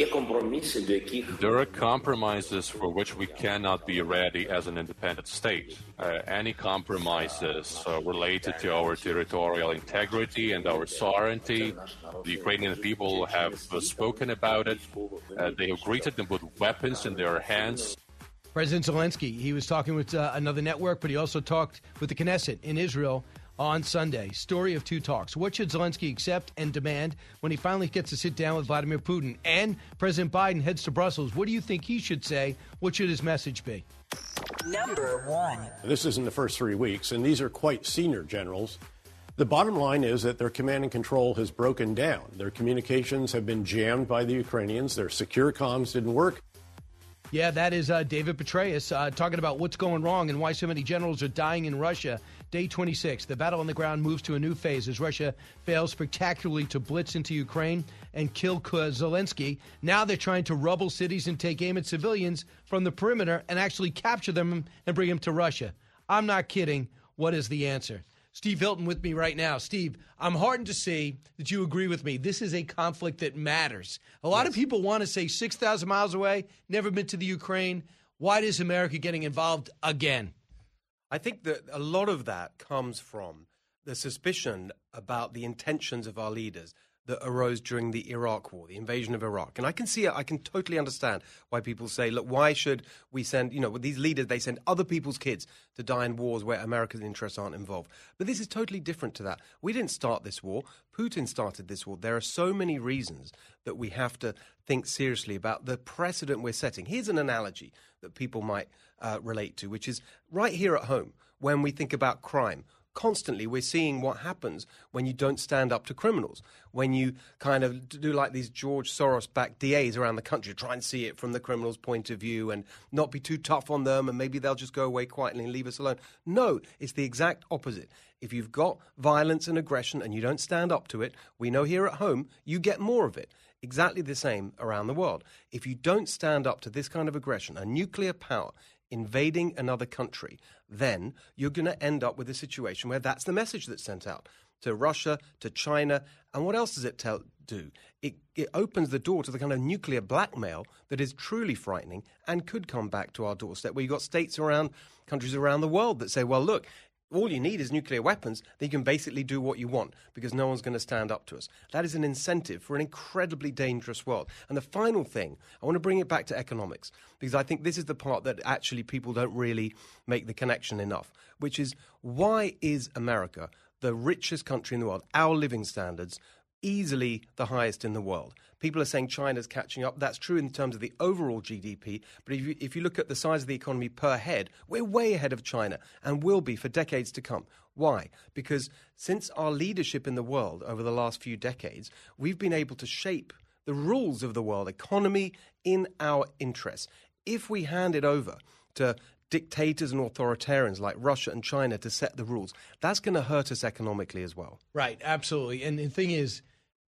There are compromises for which we cannot be ready as an independent state. Uh, any compromises uh, related to our territorial integrity and our sovereignty, the Ukrainian people have uh, spoken about it. Uh, they have greeted them with weapons in their hands. President Zelensky, he was talking with uh, another network, but he also talked with the Knesset in Israel on Sunday. Story of two talks. What should Zelensky accept and demand when he finally gets to sit down with Vladimir Putin? And President Biden heads to Brussels. What do you think he should say? What should his message be? Number one. This isn't the first three weeks, and these are quite senior generals. The bottom line is that their command and control has broken down. Their communications have been jammed by the Ukrainians. Their secure comms didn't work. Yeah, that is uh, David Petraeus uh, talking about what's going wrong and why so many generals are dying in Russia. Day twenty-six, the battle on the ground moves to a new phase as Russia fails spectacularly to blitz into Ukraine and kill Zelensky. Now they're trying to rubble cities and take aim at civilians from the perimeter and actually capture them and bring them to Russia. I'm not kidding. What is the answer? Steve Hilton with me right now. Steve, I'm heartened to see that you agree with me. This is a conflict that matters. A lot yes. of people want to say six thousand miles away, never been to the Ukraine. Why is America getting involved again? I think that a lot of that comes from the suspicion about the intentions of our leaders that arose during the Iraq War, the invasion of Iraq. And I can see it. I can totally understand why people say, look, why should we send, you know, these leaders, they send other people's kids to die in wars where America's interests aren't involved. But this is totally different to that. We didn't start this war. Putin started this war. There are so many reasons that we have to think seriously about the precedent we're setting. Here's an analogy that people might uh, relate to, which is right here at home, when we think about crime, constantly we're seeing what happens when you don't stand up to criminals, when you kind of do like these George Soros-backed D As around the country, try and see it from the criminal's point of view and not be too tough on them, and maybe they'll just go away quietly and leave us alone. No, it's the exact opposite. If you've got violence and aggression and you don't stand up to it, we know here at home you get more of it. Exactly the same around the world. If you don't stand up to this kind of aggression, a nuclear power invading another country, then you're going to end up with a situation where that's the message that's sent out to Russia, to China. And what else does it tell, do? It, it opens the door to the kind of nuclear blackmail that is truly frightening and could come back to our doorstep, where you've got states around, countries around the world that say, well, look, all you need is nuclear weapons, then you can basically do what you want because no one's going to stand up to us. That is an incentive for an incredibly dangerous world. And the final thing, I want to bring it back to economics because I think this is the part that actually people don't really make the connection enough, which is why is America the richest country in the world, our living standards, easily the highest in the world? People are saying China's catching up. That's true in terms of the overall G D P. But if you, if you look at the size of the economy per head, we're way ahead of China and will be for decades to come. Why? Because since our leadership in the world over the last few decades, we've been able to shape the rules of the world economy in our interests. If we hand it over to dictators and authoritarians like Russia and China to set the rules, that's going to hurt us economically as well. Right, absolutely. And the thing is,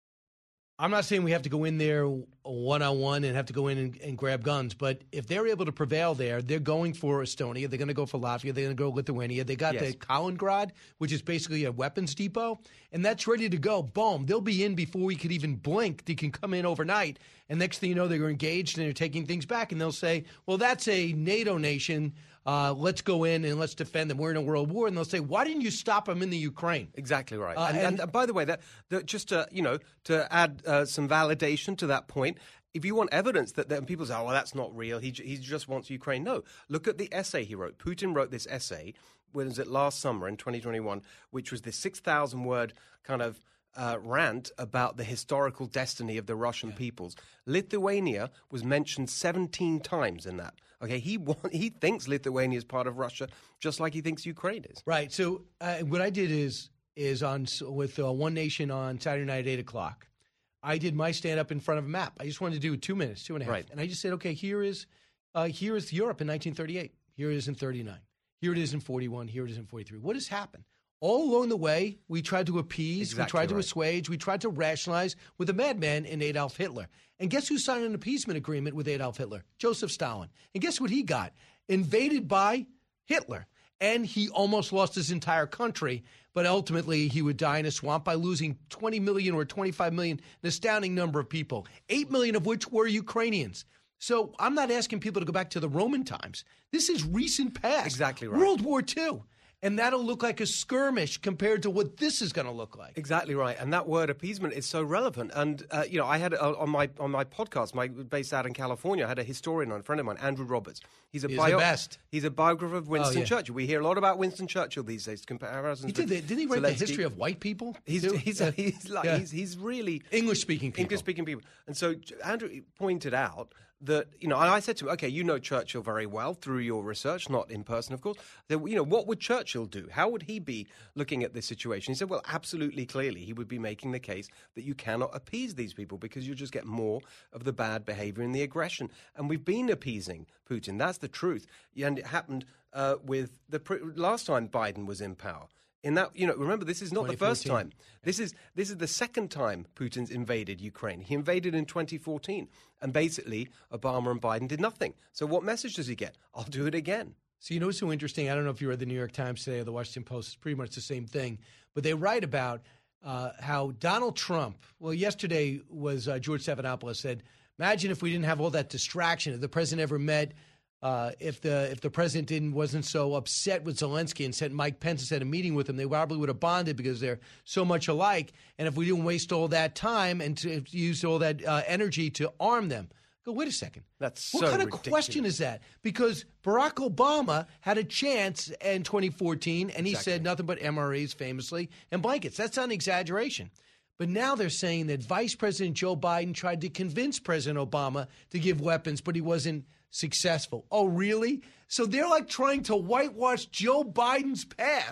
I'm not saying we have to go in there one-on-one and have to go in and, and grab guns, but if they're able to prevail there, they're going for Estonia, they're going to go for Latvia, they're going to go Lithuania. They got yes. the Kaliningrad, which is basically a weapons depot, and that's ready to go. Boom. They'll be in before we could even blink. They can come in overnight, and next thing you know, they're engaged and they're taking things back, and they'll say, well, that's a NATO nation. Uh, let's go in and let's defend them. We're in a world war. And they'll say, why didn't you stop them in the Ukraine? Exactly right. Uh, and, and, and by the way, that, that just to, you know, to add uh, some validation to that point, if you want evidence that, that people say, oh, well, that's not real, he, he just wants Ukraine. No, look at the essay he wrote. Putin wrote this essay, when was it, last summer in twenty twenty-one, which was this six thousand word kind of Uh, rant about the historical destiny of the Russian yeah. peoples. Lithuania was mentioned seventeen times in that. Okay, he want, he thinks Lithuania is part of Russia, just like he thinks Ukraine is. Right. So uh, what I did is is on with uh, One Nation on Saturday night at eight o'clock. I did my stand up in front of a map. I just wanted to do two minutes, two and a half, right. and I just said, okay, here is uh, here is Europe in nineteen thirty-eight. Here it is in thirty-nine. Here it is in forty-one. Here it is in forty-three. What has happened? All along the way, we tried to appease, exactly we tried to right. assuage, we tried to rationalize with a madman in Adolf Hitler. And guess who signed an appeasement agreement with Adolf Hitler? Joseph Stalin. And guess what he got? Invaded by Hitler. And he almost lost his entire country, but ultimately he would die in a swamp by losing twenty million or twenty-five million, an astounding number of people, eight million of which were Ukrainians. So I'm not asking people to go back to the Roman times. This is recent past. Exactly right. World War Two. And that'll look like a skirmish compared to what this is going to look like. Exactly right. And that word appeasement is so relevant. And, uh, you know, I had uh, on my on my podcast, my based out in California, I had a historian on, a friend of mine, Andrew Roberts. He's a He's bio- the best. He's a biographer of Winston oh, yeah. Churchill. We hear a lot about Winston Churchill these days. Comparisons. He did. The, didn't he write Zelensky. The History of White People? He's too? he's, yeah. he's like yeah. he's he's really English speaking people. English speaking people. And so Andrew pointed out that, you know, and I said to him, okay, you know Churchill very well through your research, not in person, of course. That, you know, what would Churchill do? How would he be looking at this situation? He said, well, absolutely clearly, he would be making the case that you cannot appease these people because you just get more of the bad behavior and the aggression. And we've been appeasing Putin. That's the truth. And it happened uh, with the pre- last time Biden was in power. In that, you know, remember, this is not the first time. This is this is the second time Putin's invaded Ukraine. He invaded in twenty fourteen, and basically Obama and Biden did nothing. So what message does he get? I'll do it again. So you know what's so interesting? I don't know if you read the New York Times today or the Washington Post. It's pretty much the same thing. But they write about uh, how Donald Trump, well, yesterday was uh, George Stephanopoulos said, imagine if we didn't have all that distraction, if the president ever met Uh, if the if the president didn't wasn't so upset with Zelensky and sent Mike Pence and had a meeting with him, they probably would have bonded because they're so much alike. And if we didn't waste all that time and to use all that uh, energy to arm them, go wait a second. That's what so kind ridiculous. of question is that? Because Barack Obama had a chance in twenty fourteen, and he Exactly. said nothing but M R Es famously and blankets. That's not an exaggeration. But now they're saying that Vice President Joe Biden tried to convince President Obama to give weapons, but he wasn't successful. Oh, really? So they're like trying to whitewash Joe Biden's past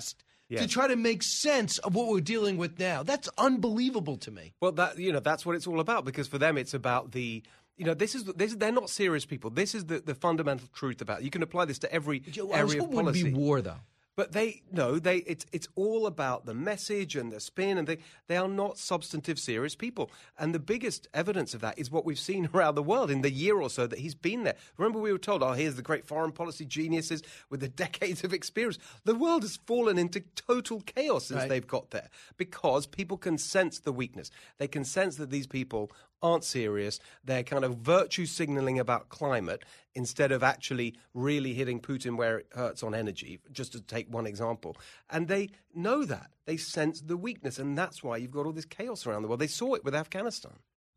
to try to make sense of what we're dealing with now. That's unbelievable to me. Well, that you know, that's what it's all about, because for them it's about the you know, this is this they're not serious people. This is the, the fundamental truth about it. You can apply this to every Joe, area of policy. It would be war, though. But they no, they it's it's all about the message and the spin, and they they are not substantive, serious people. And the biggest evidence of that is what we've seen around the world in the year or so that he's been there. Remember, we were told, "Oh, here's the great foreign policy geniuses with the decades of experience." The world has fallen into total chaos since Right. they've got there, because people can sense the weakness. They can sense that these people aren't serious. They're kind of virtue signaling about climate instead of actually really hitting Putin where it hurts on energy, just to take one example. And they know that. They sense the weakness, and that's why you've got all this chaos around the world. They saw it with Afghanistan.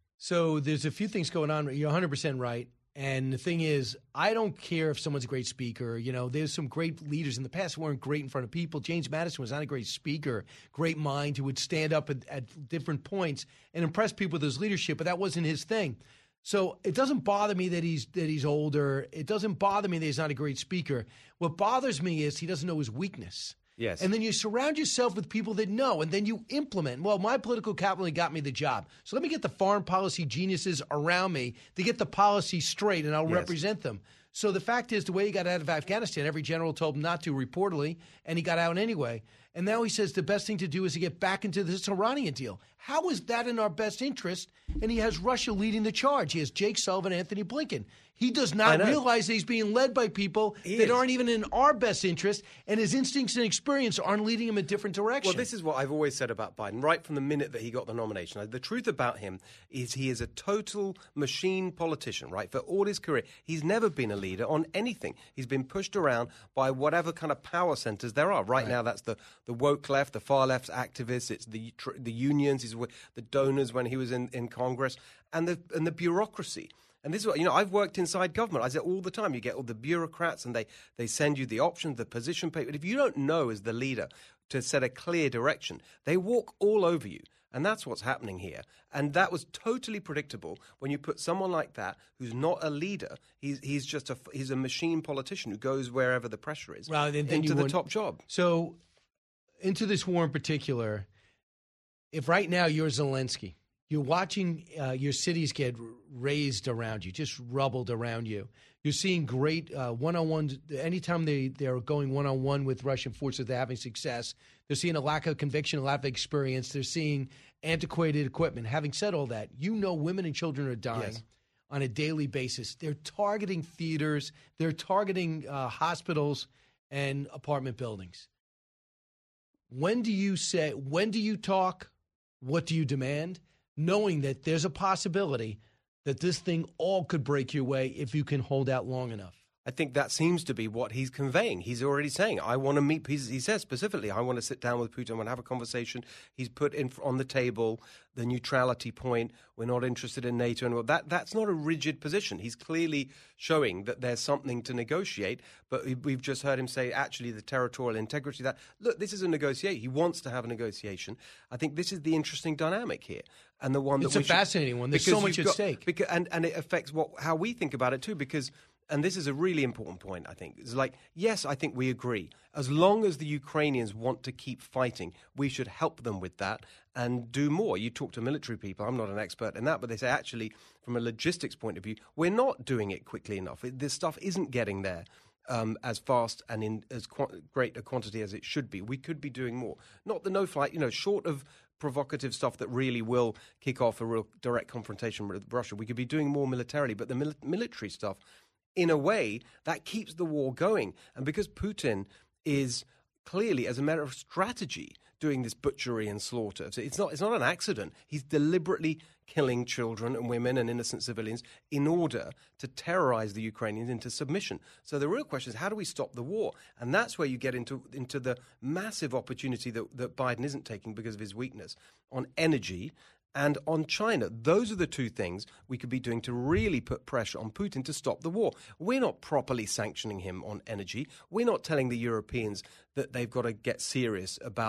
So there's a few things going on. You're one hundred percent right. And the thing is, I don't care if someone's a great speaker. You know, there's some great leaders in the past who weren't great in front of people. James Madison was not a great speaker, great mind who would stand up at, at different points and impress people with his leadership, but that wasn't his thing. So it doesn't bother me that he's that he's older. It doesn't bother me that he's not a great speaker. What bothers me is he doesn't know his weakness. Yes. And then you surround yourself with people that know, and then you implement. Well, my political capital got me the job. So let me get the foreign policy geniuses around me to get the policy straight, and I'll Yes. represent them. So the fact is, the way he got out of Afghanistan, every general told him not to, reportedly, and he got out anyway. And now he says the best thing to do is to get back into this Iranian deal. How is that in our best interest? And he has Russia leading the charge. He has Jake Sullivan, Anthony Blinken. He does I not know. realize that he's being led by people He that is. aren't even in our best interest, and his instincts and experience aren't leading him in a different direction. Well, this is what I've always said about Biden, right from the minute that he got the nomination. The truth about him is he is a total machine politician, right? For all his career, he's never been a leader on anything. He's been pushed around by whatever kind of power centers there are. Right, Right. now, that's the, the woke left, the far left activists, it's the tr- the unions, he's with the donors when he was in, in Congress, and the and the bureaucracy. And this is what, you know, I've worked inside government. I say all the time, you get all the bureaucrats and they, they send you the options, the position paper. If you don't know as the leader to set a clear direction, they walk all over you. And that's what's happening here. And that was totally predictable when you put someone like that who's not a leader. He's he's just a, he's a machine politician who goes wherever the pressure is Well, and then into you the want- top job. So, into this war in particular, if right now you're Zelensky, you're watching uh, your cities get razed around you, just rubbled around you. You're seeing great uh, one-on-one. Anytime they, they're going one-on-one with Russian forces, they're having success. They're seeing a lack of conviction, a lack of experience. They're seeing antiquated equipment. Having said all that, you know women and children are dying Yes. on a daily basis. They're targeting theaters. They're targeting uh, hospitals and apartment buildings. When do you say, when do you talk? What do you demand? Knowing that there's a possibility that this thing all could break your way if you can hold out long enough. I think that seems to be what he's conveying. He's already saying, I want to meet, he says specifically, I want to sit down with Putin, I want to have a conversation. He's put in on the table the neutrality point. We're not interested in NATO. And that that's not a rigid position. He's clearly showing that there's something to negotiate, but we- we've just heard him say, actually, the territorial integrity, that, look, this is a negotiation. He wants to have a negotiation. I think this is the interesting dynamic here. And the one that It's we a should- fascinating one. There's because so much you've at got- stake. Because, and, and it affects what how we think about it, too, because... And this is a really important point, I think. It's like, yes, I think we agree. As long as the Ukrainians want to keep fighting, we should help them with that and do more. You talk to military people. I'm not an expert in that, but they say, actually, from a logistics point of view, we're not doing it quickly enough. It, this stuff isn't getting there um, as fast and in as qu- great a quantity as it should be. We could be doing more. Not the no-flight, you know, short of provocative stuff that really will kick off a real direct confrontation with Russia. We could be doing more militarily, but the mil- military stuff, in a way, that keeps the war going. And because Putin is clearly, as a matter of strategy, doing this butchery and slaughter, so it's not, it's not an accident. He's deliberately killing children and women and innocent civilians in order to terrorize the Ukrainians into submission. So the real question is, how do we stop the war? And that's where you get into, into the massive opportunity that, that Biden isn't taking because of his weakness on energy and on China. Those are the two things we could be doing to really put pressure on Putin to stop the war. We're not properly sanctioning him on energy. We're not telling the Europeans that they've got to get serious about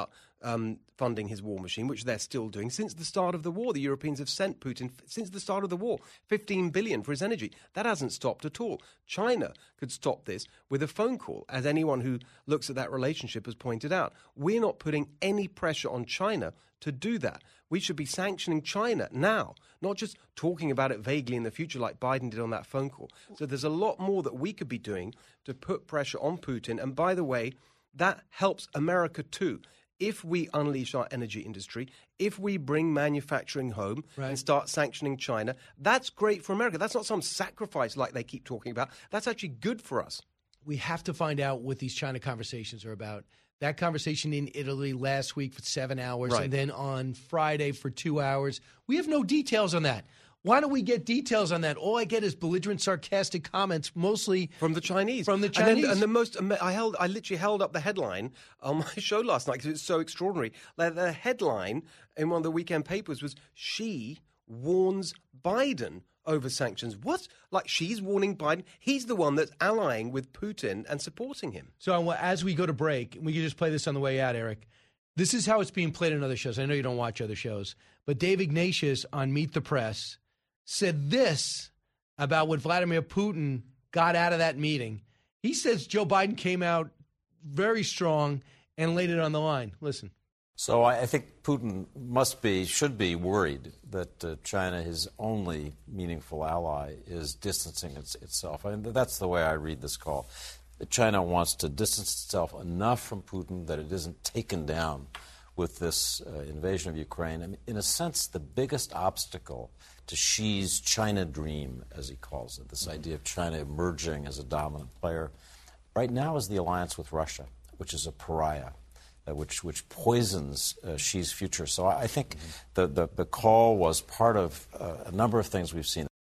um, funding his war machine, which they're still doing. Since the start of the war, the Europeans have sent Putin, since the start of the war, fifteen billion dollars for his energy. That hasn't stopped at all. China could stop this with a phone call, as anyone who looks at that relationship has pointed out. We're not putting any pressure on China to do that. We should be sanctioning China now, not just talking about it vaguely in the future like Biden did on that phone call. So there's a lot more that we could be doing to put pressure on Putin. And by the way, that helps America too. If we unleash our energy industry, if we bring manufacturing home right. and start sanctioning China, that's great for America. That's not some sacrifice like they keep talking about. That's actually good for us. We have to find out what these China conversations are about. That conversation in Italy last week for seven hours right. and then on Friday for two hours. We have no details on that. Why don't we get details on that? All I get is belligerent, sarcastic comments, mostly from the Chinese. From the Chinese, and, then, and the most I held, I literally held up the headline on my show last night because it's so extraordinary. Like the headline in one of the weekend papers was "Xi warns Biden over sanctions." What? Like she's warning Biden? He's the one that's allying with Putin and supporting him. So as we go to break, we can just play this on the way out, Eric. This is how it's being played in other shows. I know you don't watch other shows, but Dave Ignatius on Meet the Press said this about what Vladimir Putin got out of that meeting. He says Joe Biden came out very strong and laid it on the line. Listen. So I think Putin must be, should be worried that uh, China, his only meaningful ally, is distancing its, itself. I mean, that's the way I read this call. That China wants to distance itself enough from Putin that it isn't taken down with this uh, invasion of Ukraine. I mean, in a sense, the biggest obstacle to Xi's China dream, as he calls it, this idea of China emerging as a dominant player, right now is the alliance with Russia, which is a pariah, uh, which which poisons uh, Xi's future. So I, I think mm-hmm. the, the, the call was part of uh, a number of things we've seen.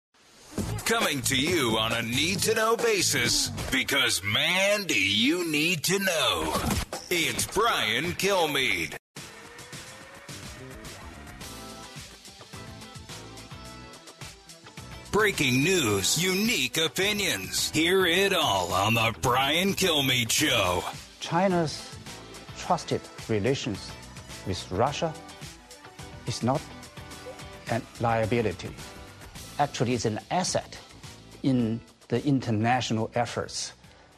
Coming to you on a need-to-know basis, because, man, do you need to know. It's Brian Kilmeade. Breaking news, unique opinions. Hear it all on the Brian Kilmeade Show. China's trusted relations with Russia is not a liability. Actually, it's an asset in the international efforts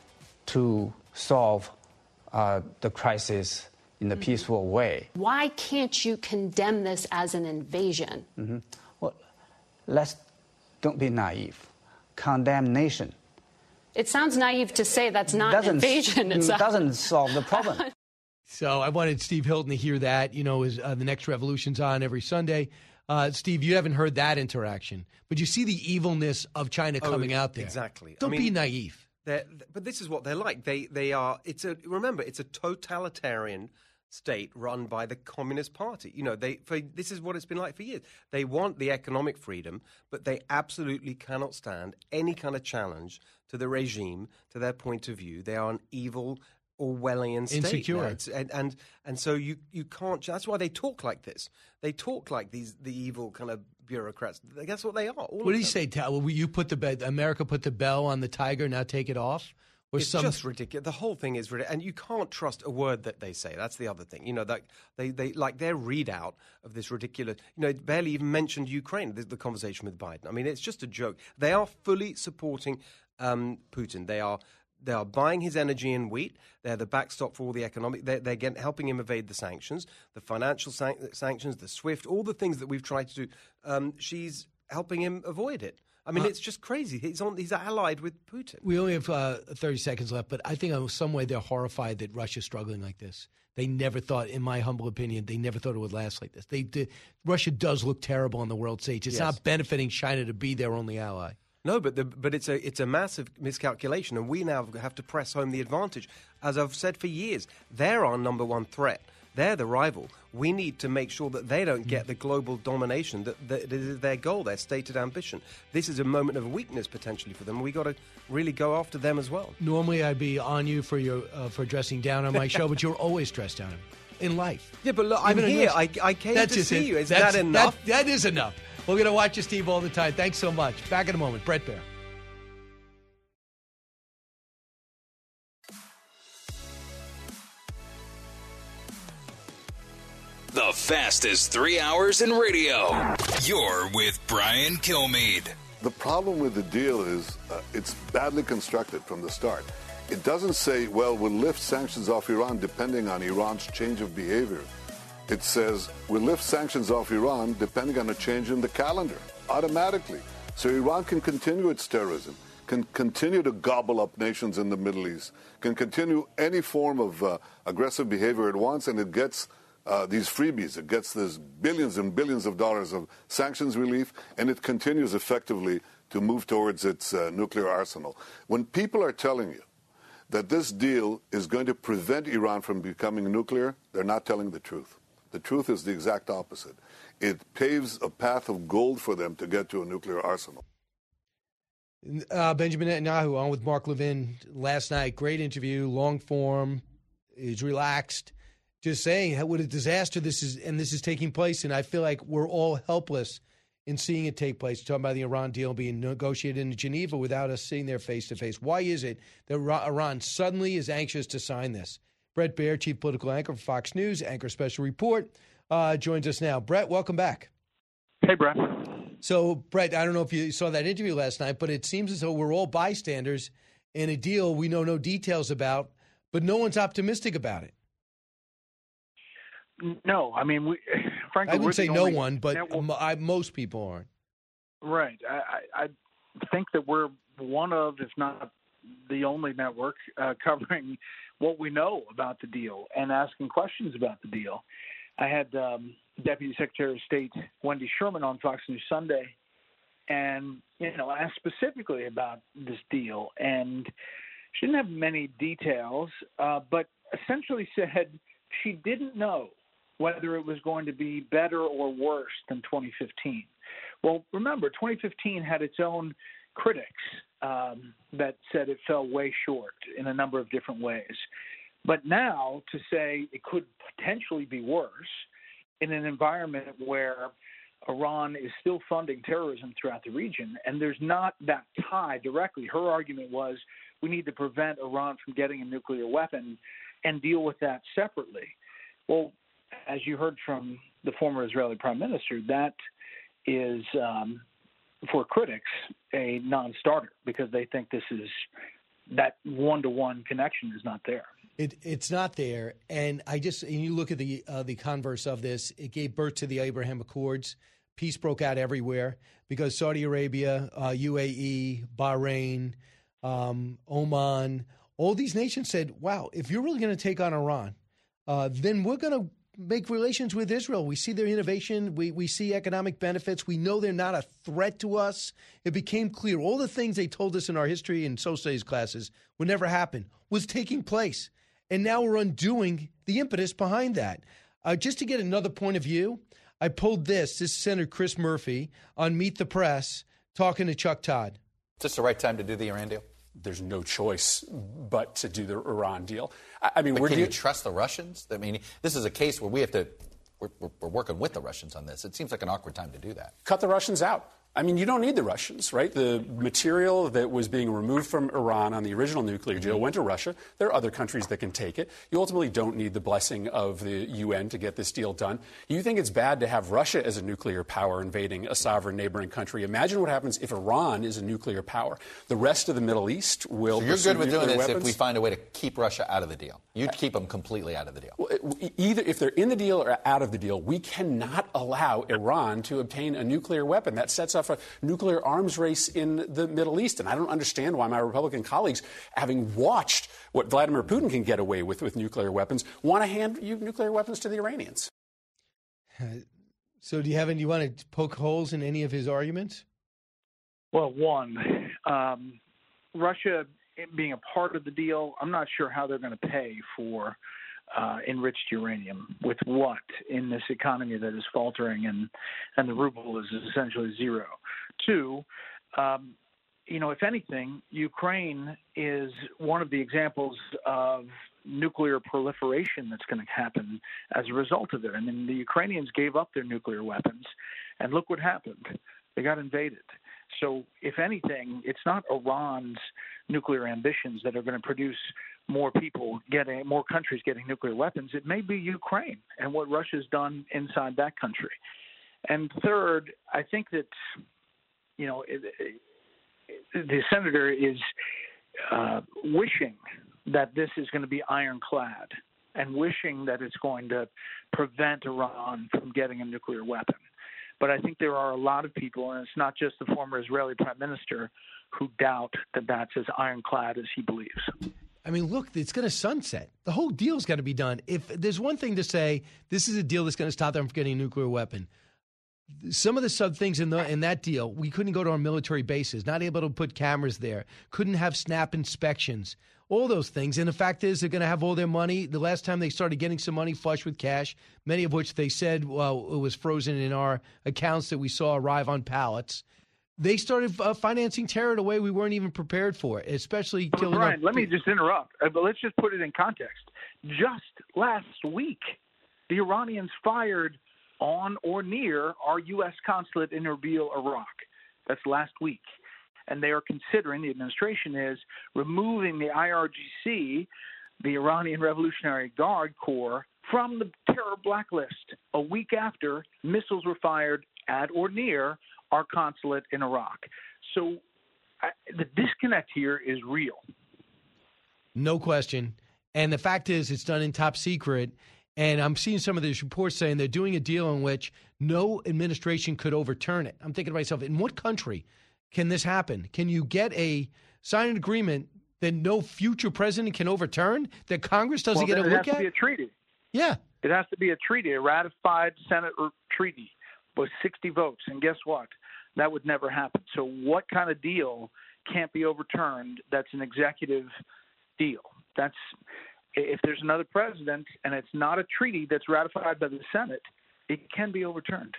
to solve uh, the crisis in a peaceful way. Why can't you condemn this as an invasion? Mm-hmm. Well, let's don't be naive. Condemnation. It sounds naive to say that's not doesn't, an invasion. It doesn't solve the problem. So I wanted Steve Hilton to hear that. You know, as, uh, the Next Revolution's on every Sunday. Uh, Steve, you haven't heard that interaction, but you see the evilness of China coming oh, out there. Exactly. Don't I mean, be naive. But this is what they're like. They they are. It's a remember. It's a totalitarian state run by the Communist Party. You know, they for, this is what it's been like for years. They want the economic freedom, but they absolutely cannot stand any kind of challenge to the regime, to their point of view. They are an evil Orwellian state. Insecure. It's, and, and and so you you can't. That's why they talk like this. They talk like these the evil kind of bureaucrats. That's what they are. All What did he say? Will you put the be- America put the bell on the tiger, now take it off? Or it's some... just ridiculous. The whole thing is ridiculous, and you can't trust a word that they say. That's the other thing. You know, that they, they like their readout of this ridiculous. You know, it barely even mentioned Ukraine. The, the conversation with Biden. I mean, it's just a joke. They are fully supporting um, Putin. They are. They are buying his energy in wheat. They're the backstop for all the economic. They're, they're getting, helping him evade the sanctions, the financial san- sanctions, the SWIFT, all the things that we've tried to do. Um, she's helping him avoid it. I mean, uh, it's just crazy. He's on. He's allied with Putin. We only have uh, thirty seconds left, but I think in some way they're horrified that Russia's struggling like this. They never thought, in my humble opinion, they never thought it would last like this. They did. Russia does look terrible on the world stage. It's yes. not benefiting China to be their only ally. No, but the, but it's a it's a massive miscalculation, and we now have to press home the advantage. As I've said for years, they're our number one threat. They're the rival. We need to make sure that they don't get the global domination that, that is their goal, their stated ambition. This is a moment of weakness potentially for them. We got to really go after them as well. Normally, I'd be on you for your uh, for dressing down on my show, but you're always dressed down in life. Yeah, but look, I'm Even here. I, I came That's to see it. you. Is That's, that enough? That, that is enough. We're going to watch you, Steve, all the time. Thanks so much. Back in a moment. Brett Baer. The fastest three hours in radio. You're with Brian Kilmeade. The problem with the deal is uh, it's badly constructed from the start. It doesn't say, well, we'll lift sanctions off Iran depending on Iran's change of behavior. It says we'll lift sanctions off Iran depending on a change in the calendar, automatically. So Iran can continue its terrorism, can continue to gobble up nations in the Middle East, can continue any form of uh, aggressive behavior it wants, and it gets uh, these freebies. It gets this billions and billions of dollars of sanctions relief, and it continues effectively to move towards its uh, nuclear arsenal. When people are telling you that this deal is going to prevent Iran from becoming nuclear, they're not telling the truth. The truth is the exact opposite. It paves a path of gold for them to get to a nuclear arsenal. Uh, Benjamin Netanyahu on with Mark Levin last night. Great interview, long form. He's relaxed, just saying what a disaster this is, and this is taking place. And I feel like we're all helpless in seeing it take place. Talking about the Iran deal being negotiated in Geneva without us sitting there face to face. Why is it that Iran suddenly is anxious to sign this? Bret Baier, chief political anchor for Fox News, anchor special report, uh, joins us now. Bret, welcome back. Hey, Bret. So, Bret, I don't know if you saw that interview last night, but it seems as though we're all bystanders in a deal we know no details about, but no one's optimistic about it. No, I mean, we, frankly, I would say no one, but network. I, most people aren't. Right. I, I think that we're one of, if not the only network uh, covering what we know about the deal and asking questions about the deal. I had um, Deputy Secretary of State Wendy Sherman on Fox News Sunday, and you know, asked specifically about this deal, and she didn't have many details, uh, but essentially said she didn't know whether it was going to be better or worse than twenty fifteen. Well, remember, twenty fifteen had its own critics um, that said it fell way short in a number of different ways. But now to say it could potentially be worse in an environment where Iran is still funding terrorism throughout the region, and there's not that tie directly. Her argument was we need to prevent Iran from getting a nuclear weapon and deal with that separately. Well, as you heard from the former Israeli prime minister, that is, um, for critics, a non-starter because they think this is that one-to-one connection is not there. It, it's not there, and I just and you look at the uh, the converse of this. It gave birth to the Abraham Accords. Peace broke out everywhere because Saudi Arabia, uh, U A E, Bahrain, um, Oman, all these nations said, "Wow, if you're really going to take on Iran, uh, then we're going to make relations with Israel. We see their innovation. We we see economic benefits. We know they're not a threat to us." It became clear all the things they told us in our history and social studies classes would never happen was taking place. And now we're undoing the impetus behind that. Uh, just to get another point of view, I pulled this. This is Senator Chris Murphy on Meet the Press talking to Chuck Todd. Is this the right time to do the Iran deal? There's no choice but to do the Iran deal. I, I mean, but we're can de- you trust the Russians? I mean, this is a case where we have to. We're, we're, we're working with the Russians on this. It seems like an awkward time to do that. Cut the Russians out. I mean, you don't need the Russians, right? The material that was being removed from Iran on the original nuclear deal went to Russia. There are other countries that can take it. You ultimately don't need the blessing of the U N to get this deal done. You think it's bad to have Russia as a nuclear power invading a sovereign neighboring country. Imagine what happens if Iran is a nuclear power. The rest of the Middle East will So you're pursue good with doing nuclear this weapons. if we find a way to keep Russia out of the deal. You'd keep them completely out of the deal. Well, either if they're in the deal or out of the deal, we cannot allow Iran to obtain a nuclear weapon. That sets off a nuclear arms race in the Middle East. And I don't understand why my Republican colleagues, having watched what Vladimir Putin can get away with with nuclear weapons, want to hand you nuclear weapons to the Iranians. So do you have any, you want to poke holes in any of his arguments? Well, one, um, Russia being a part of the deal, I'm not sure how they're going to pay for uh, enriched uranium with what in this economy that is faltering and, and the ruble is essentially zero. Two, um, you know, if anything, Ukraine is one of the examples of nuclear proliferation that's going to happen as a result of it. I mean, the Ukrainians gave up their nuclear weapons, and look what happened. They got invaded. So if anything, it's not Iran's nuclear ambitions that are going to produce more people getting, more countries getting nuclear weapons. It may be Ukraine and what Russia's done inside that country. And third, I think that, you know, it, it, the senator is uh, wishing that this is going to be ironclad and wishing that it's going to prevent Iran from getting a nuclear weapon. But I think there are a lot of people, and it's not just the former Israeli prime minister, who doubt that that's as ironclad as he believes. I mean, look, it's going to sunset. The whole deal's got to be done. If there's one thing to say, this is a deal that's going to stop them from getting a nuclear weapon. Some of the sub things in the in that deal, we couldn't go to our military bases, not able to put cameras there, couldn't have SNAP inspections, all those things. And the fact is, they're going to have all their money. The last time they started getting some money flush with cash, many of which they said, well, it was frozen in our accounts that we saw arrive on pallets. They started uh, financing terror in a way we weren't even prepared for, especially but killing. Brian, up- let me just interrupt, uh, but let's just put it in context. Just last week, the Iranians fired on or near our U S consulate in Erbil, Iraq. That's last week. And they are considering, the administration is, removing the I R G C, the Iranian Revolutionary Guard Corps, from the terror blacklist a week after missiles were fired at or near our consulate in Iraq. So I, the disconnect here is real. No question. And the fact is, it's done in top secret. And I'm seeing some of these reports saying they're doing a deal in which no administration could overturn it. I'm thinking to myself, in what country can this happen? Can you get a signed agreement that no future president can overturn, that Congress doesn't well, get a look at? It has at? to be a treaty. Yeah. It has to be a treaty, a ratified Senate treaty with sixty votes. And guess what? That would never happen. So what kind of deal can't be overturned that's an executive deal? That's if there's another president and it's not a treaty that's ratified by the Senate, it can be overturned.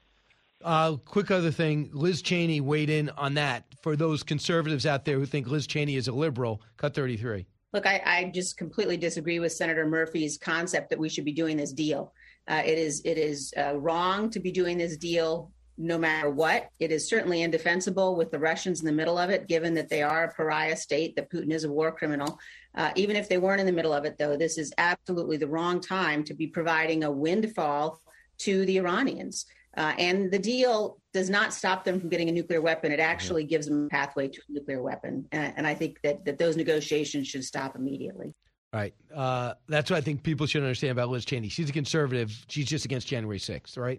Uh, quick other thing, Liz Cheney weighed in on that. For those conservatives out there who think Liz Cheney is a liberal, cut thirty-three. Look, I, I just completely disagree with Senator Murphy's concept that we should be doing this deal. Uh, it is it is uh, wrong to be doing this deal no matter what. It is certainly indefensible with the Russians in the middle of it, given that they are a pariah state, that Putin is a war criminal. Uh, even if they weren't in the middle of it, though, this is absolutely the wrong time to be providing a windfall to the Iranians. Uh, and the deal does not stop them from getting a nuclear weapon. It actually gives them a pathway to a nuclear weapon. And, and I think that, that those negotiations should stop immediately. All right. Uh, that's what I think people should understand about Liz Cheney. She's a conservative. She's just against January sixth, right?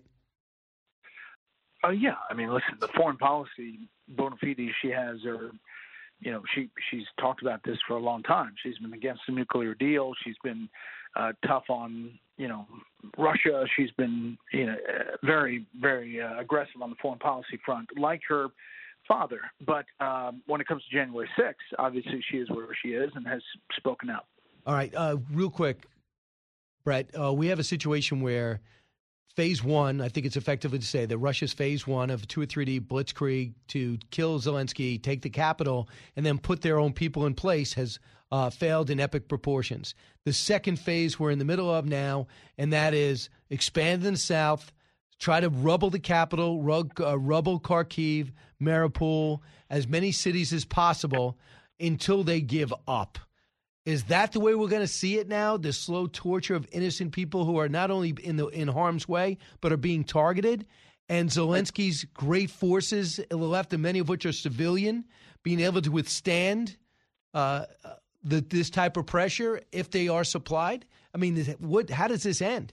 Oh, uh, yeah. I mean, listen, the foreign policy bona fides she has are, you know, she she's talked about this for a long time. She's been against the nuclear deal. She's been uh, tough on, you know, Russia. She's been, you know, uh, very, very uh, aggressive on the foreign policy front, like her father. But um, when it comes to January sixth, obviously she is where she is and has spoken out. All right. Uh, real quick, Brett, uh, we have a situation where phase one, I think it's effectively to say that Russia's phase one of two or three D blitzkrieg to kill Zelensky, take the capital, and then put their own people in place has uh, failed in epic proportions. The second phase we're in the middle of now, and that is expand in the south, try to rubble the capital, rug, uh, rubble Kharkiv, Mariupol, as many cities as possible until they give up. Is that the way we're going to see it now? The slow torture of innocent people who are not only in the in harm's way, but are being targeted? And Zelensky's great forces, the left, and many of which are civilian, being able to withstand uh, the, this type of pressure if they are supplied? I mean, what? How does this end?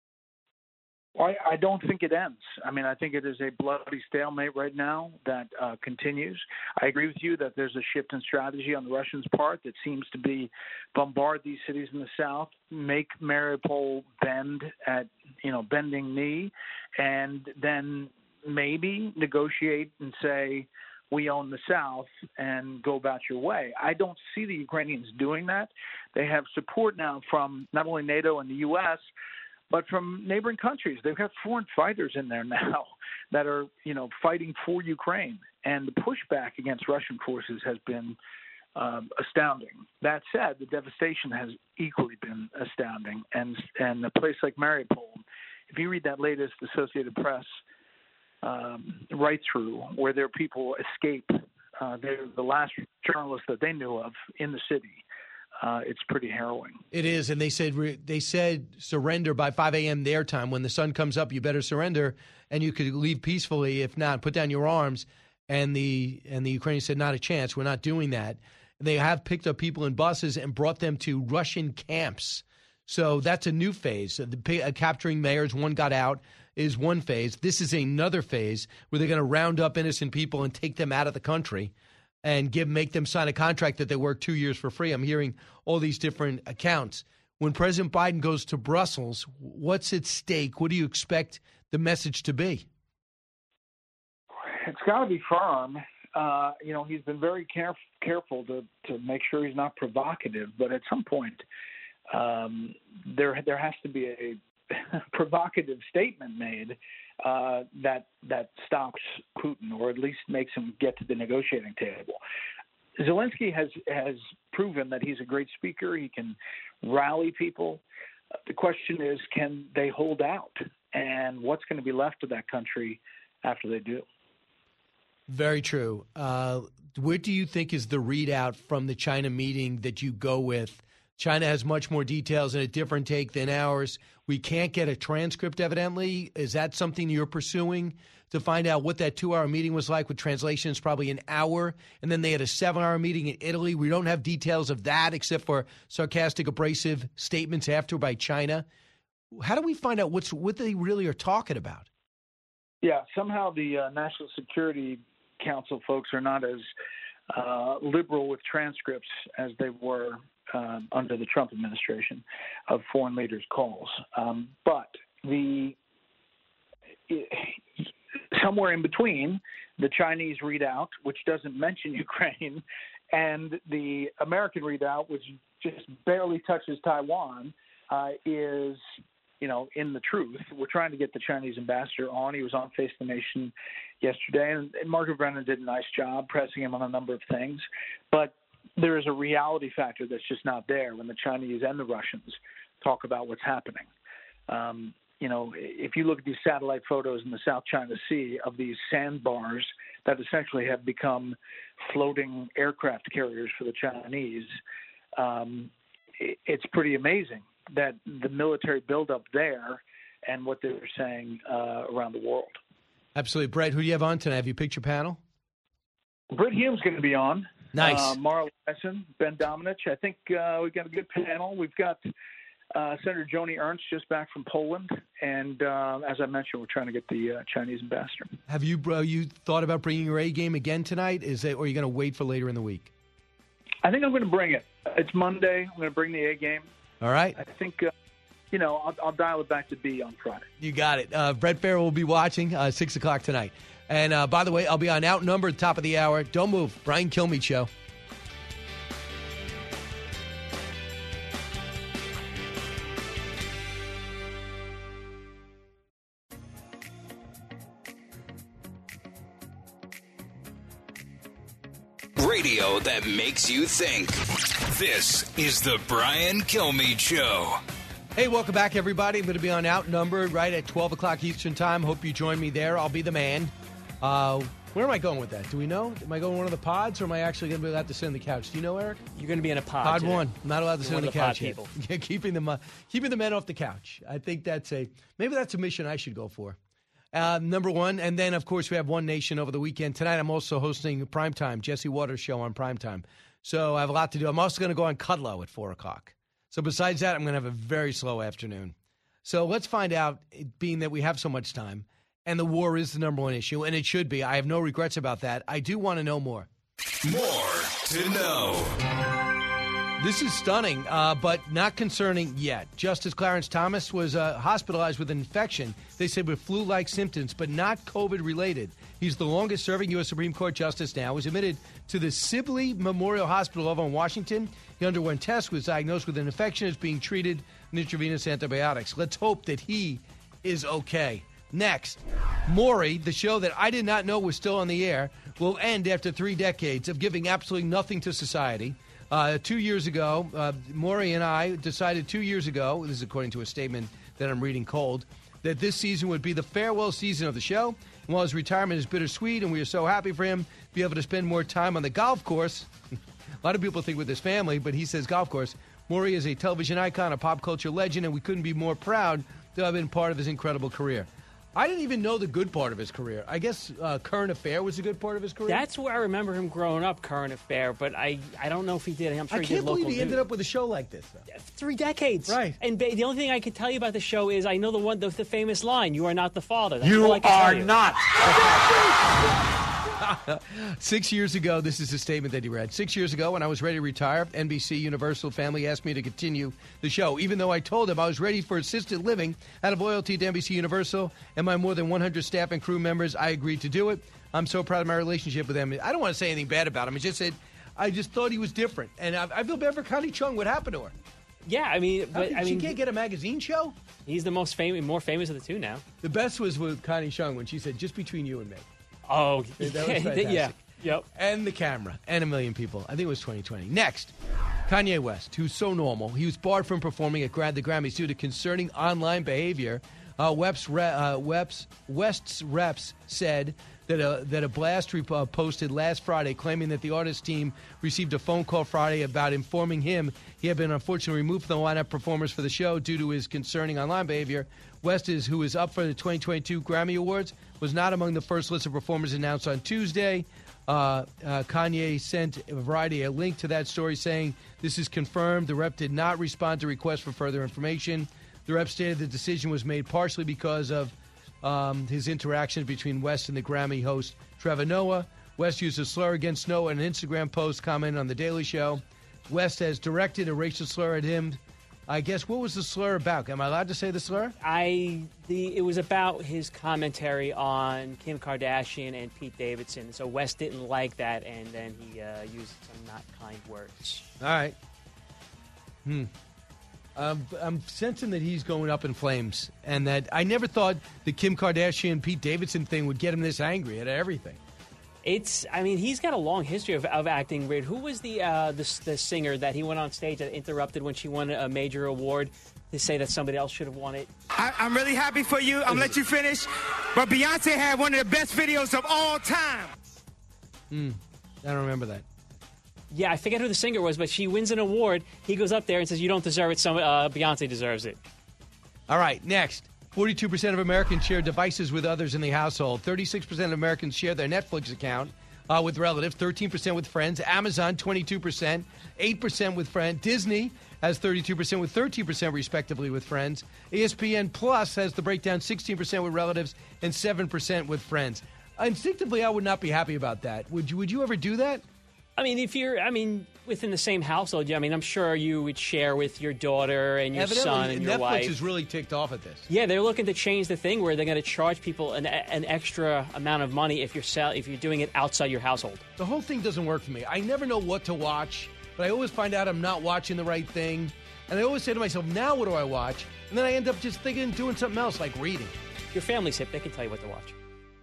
Well, I, I don't think it ends. I mean, I think it is a bloody stalemate right now that uh, continues. I agree with you that there's a shift in strategy on the Russians' part that seems to be bombard these cities in the south, make Mariupol bend at, you know, bending knee, and then maybe negotiate and say, we own the South and go about your way. I don't see the Ukrainians doing that. They have support now from not only NATO and the U S, but from neighboring countries. They've got foreign fighters in there now that are, you know, fighting for Ukraine. And the pushback against Russian forces has been um, astounding. That said, the devastation has equally been astounding. And and a place like Mariupol, if you read that latest Associated Press um, right through where their people escape. Uh, they're the last journalists that they knew of in the city. Uh, it's pretty harrowing. It is, and they said they said surrender by five a.m. their time. When the sun comes up, you better surrender, and you could leave peacefully. If not, put down your arms. And the and the Ukrainians said, not a chance. We're not doing that. They have picked up people in buses and brought them to Russian camps. So that's a new phase. The, uh, capturing mayors, one got out, is one phase. This is another phase where they're going to round up innocent people and take them out of the country and give make them sign a contract that they work two years for free. I'm hearing all these different accounts. When President Biden goes to Brussels, what's at stake? What do you expect the message to be? It's got to be firm. Uh, you know, he's been very caref- careful to, to make sure he's not provocative. But at some point, um, there there has to be a provocative statement made uh, that that stops Putin, or at least makes him get to the negotiating table. Zelensky has has proven that he's a great speaker. He can rally people. Uh, the question is, can they hold out? And what's going to be left of that country after they do? Very true. Uh, what do you think is the readout from the China meeting that you go with? China has much more details and a different take than ours. We can't get a transcript, evidently. Is that something you're pursuing to find out what that two-hour meeting was like with translations, probably an hour? And then they had a seven-hour meeting in Italy. We don't have details of that except for sarcastic, abrasive statements after by China. How do we find out what's what they really are talking about? Yeah, somehow the uh, National Security Council folks are not as uh, liberal with transcripts as they were um, under the Trump administration of foreign leaders' calls. Um, but the it, somewhere in between, the Chinese readout, which doesn't mention Ukraine, and the American readout, which just barely touches Taiwan, uh, is you know, in the truth. We're trying to get the Chinese ambassador on. He was on Face the Nation yesterday, and, and Margaret Brennan did a nice job pressing him on a number of things. But there is a reality factor that's just not there when the Chinese and the Russians talk about what's happening. Um, you know, if you look at these satellite photos in the South China Sea of these sandbars that essentially have become floating aircraft carriers for the Chinese, um, it, it's pretty amazing that the military buildup there and what they're saying uh, around the world. Absolutely. Brett, who do you have on tonight? Have you picked your panel? Britt Hume's going to be on. Nice. Uh, Mara Liasson, Ben Domenech. I think uh, we've got a good panel. We've got uh, Senator Joni Ernst just back from Poland. And uh, as I mentioned, we're trying to get the uh, Chinese ambassador. Have you, bro, you thought about bringing your A game again tonight? Is it, or are you going to wait for later in the week? I think I'm going to bring it. It's Monday. I'm going to bring the A game. All right. I think, uh, you know, I'll, I'll dial it back to B on Friday. You got it. Uh, Brett Farrell will be watching uh, six o'clock tonight. And uh, by the way, I'll be on Outnumbered, top of the hour. Don't move. Brian Kilmeade Show. Radio that makes you think. This is the Brian Kilmeade Show. Hey, welcome back, everybody. I'm going to be on Outnumbered right at twelve o'clock Eastern Time. Hope you join me there. I'll be the man. Uh, where am I going with that? Do we know? Am I going to one of the pods, or am I actually going to be allowed to sit on the couch? Do you know, Eric? You're going to be in a pod. Pod today. one. I'm not allowed to You're sit on the, the couch pod yet. people. Yeah, keeping them, uh, keeping the men off the couch. I think that's a maybe that's a mission I should go for. Uh, number one, and then of course we have One Nation over the weekend. Tonight I'm also hosting Primetime, Jesse Waters' show on Primetime. So I have a lot to do. I'm also going to go on Kudlow at four o'clock. So besides that, I'm going to have a very slow afternoon. So let's find out, being that we have so much time, and the war is the number one issue, and it should be. I have no regrets about that. I do want to know more. More to know. This is stunning, uh, but not concerning yet. Justice Clarence Thomas was uh, hospitalized with an infection, they said with flu-like symptoms, but not COVID-related. He's the longest-serving U S Supreme Court justice now. He was admitted to the Sibley Memorial Hospital over in Washington. He underwent tests, was diagnosed with an infection, is being treated with intravenous antibiotics. Let's hope that he is okay. Next, Maury, the show that I did not know was still on the air, will end after three decades of giving absolutely nothing to society. Uh, two years ago, uh, Maury and I decided two years ago, this is according to a statement that I'm reading cold, that this season would be the farewell season of the show. And while his retirement is bittersweet and we are so happy for him to be able to spend more time on the golf course, a lot of people think with his family, but he says golf course, Maury is a television icon, a pop culture legend, and we couldn't be more proud to have been part of his incredible career. I didn't even know the good part of his career. I guess uh, Current Affair was a good part of his career. That's where I remember him growing up, Current Affair, but I, I don't know if he did. I'm sure I he can't did local believe he news. ended up with a show like this, though. Three decades. Right. And ba- the only thing I can tell you about the show is I know the one, the, the famous line, "You are not the father." That's You all I can are tell you. not. Six years ago, this is a statement that he read. Six years ago, when I was ready to retire, N B C Universal family asked me to continue the show. Even though I told them I was ready for assisted living, out of loyalty to N B C Universal and my more than one hundred staff and crew members, I agreed to do it. I'm so proud of my relationship with them. I don't want to say anything bad about him. I just said, I just thought he was different. And I, I feel bad for Connie Chung. What happened to her? Yeah, I mean, How but could- I she mean, can't get a magazine show? He's the most famous, more famous of the two now. The best was with Connie Chung when she said, just between you and me. Oh, That was yeah, fantastic. yeah. Yep. And the camera. And a million people. I think it was twenty twenty. Next, Kanye West, who's so normal. He was barred from performing at Grad the Grammys due to concerning online behavior. Uh, West's, re- uh, West's, West's reps said that a, that a blast re- uh, posted last Friday claiming that the artist team received a phone call Friday about informing him he had been unfortunately removed from the lineup performers for the show due to his concerning online behavior. West, is, who is up for the twenty twenty-two Grammy Awards, was not among the first list of performers announced on Tuesday. Uh, uh, Kanye sent Variety a link to that story saying, this is confirmed. The rep did not respond to requests for further information. The rep stated the decision was made partially because of um, his interactions between West and the Grammy host Trevor Noah. West used a slur against Noah in an Instagram post commenting on The Daily Show. West has directed a racial slur at him. I guess, what was the slur about? Am I allowed to say the slur? I the it was about his commentary on Kim Kardashian and Pete Davidson. So West didn't like that, and then he uh, used some not kind words. All right. Hmm. Um, I'm sensing that he's going up in flames, and that I never thought the Kim Kardashian Pete Davidson thing would get him this angry at everything. It's, I mean, he's got a long history of, of acting weird. Who was the, uh, the the singer that he went on stage that interrupted when she won a major award to say that somebody else should have won it? I, I'm really happy for you. I'm going to let you finish. But Beyonce had one of the best videos of all time. Hmm. I don't remember that. Yeah, I forget who the singer was, but she wins an award. He goes up there and says, "You don't deserve it. Some uh, Beyonce deserves it." All right, next. forty-two percent of Americans share devices with others in the household. thirty-six percent of Americans share their Netflix account uh, with relatives. thirteen percent with friends. Amazon, twenty-two percent. eight percent with friends. Disney has thirty-two percent with thirteen percent respectively with friends. E S P N Plus has the breakdown sixteen percent with relatives and seven percent with friends. Instinctively, I would not be happy about that. Would you, would you ever do that? I mean, if you're, I mean, within the same household, I mean, I'm sure you would share with your daughter and your Evidently, son and your Netflix wife. is really ticked off at this. Yeah, they're looking to change the thing where they're going to charge people an, an extra amount of money if you're sell, if you're doing it outside your household. The whole thing doesn't work for me. I never know what to watch, but I always find out I'm not watching the right thing. And I always say to myself, now what do I watch? And then I end up just thinking, doing something else, like reading. Your family's hip. They can tell you what to watch.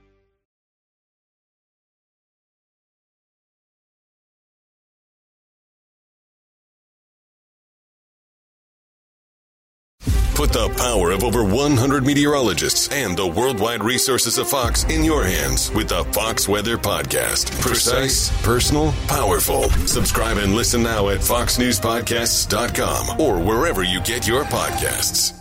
Put the power of over one hundred meteorologists and the worldwide resources of Fox in your hands with the Fox Weather Podcast. Precise, personal, powerful. Subscribe and listen now at fox news podcasts dot com or wherever you get your podcasts.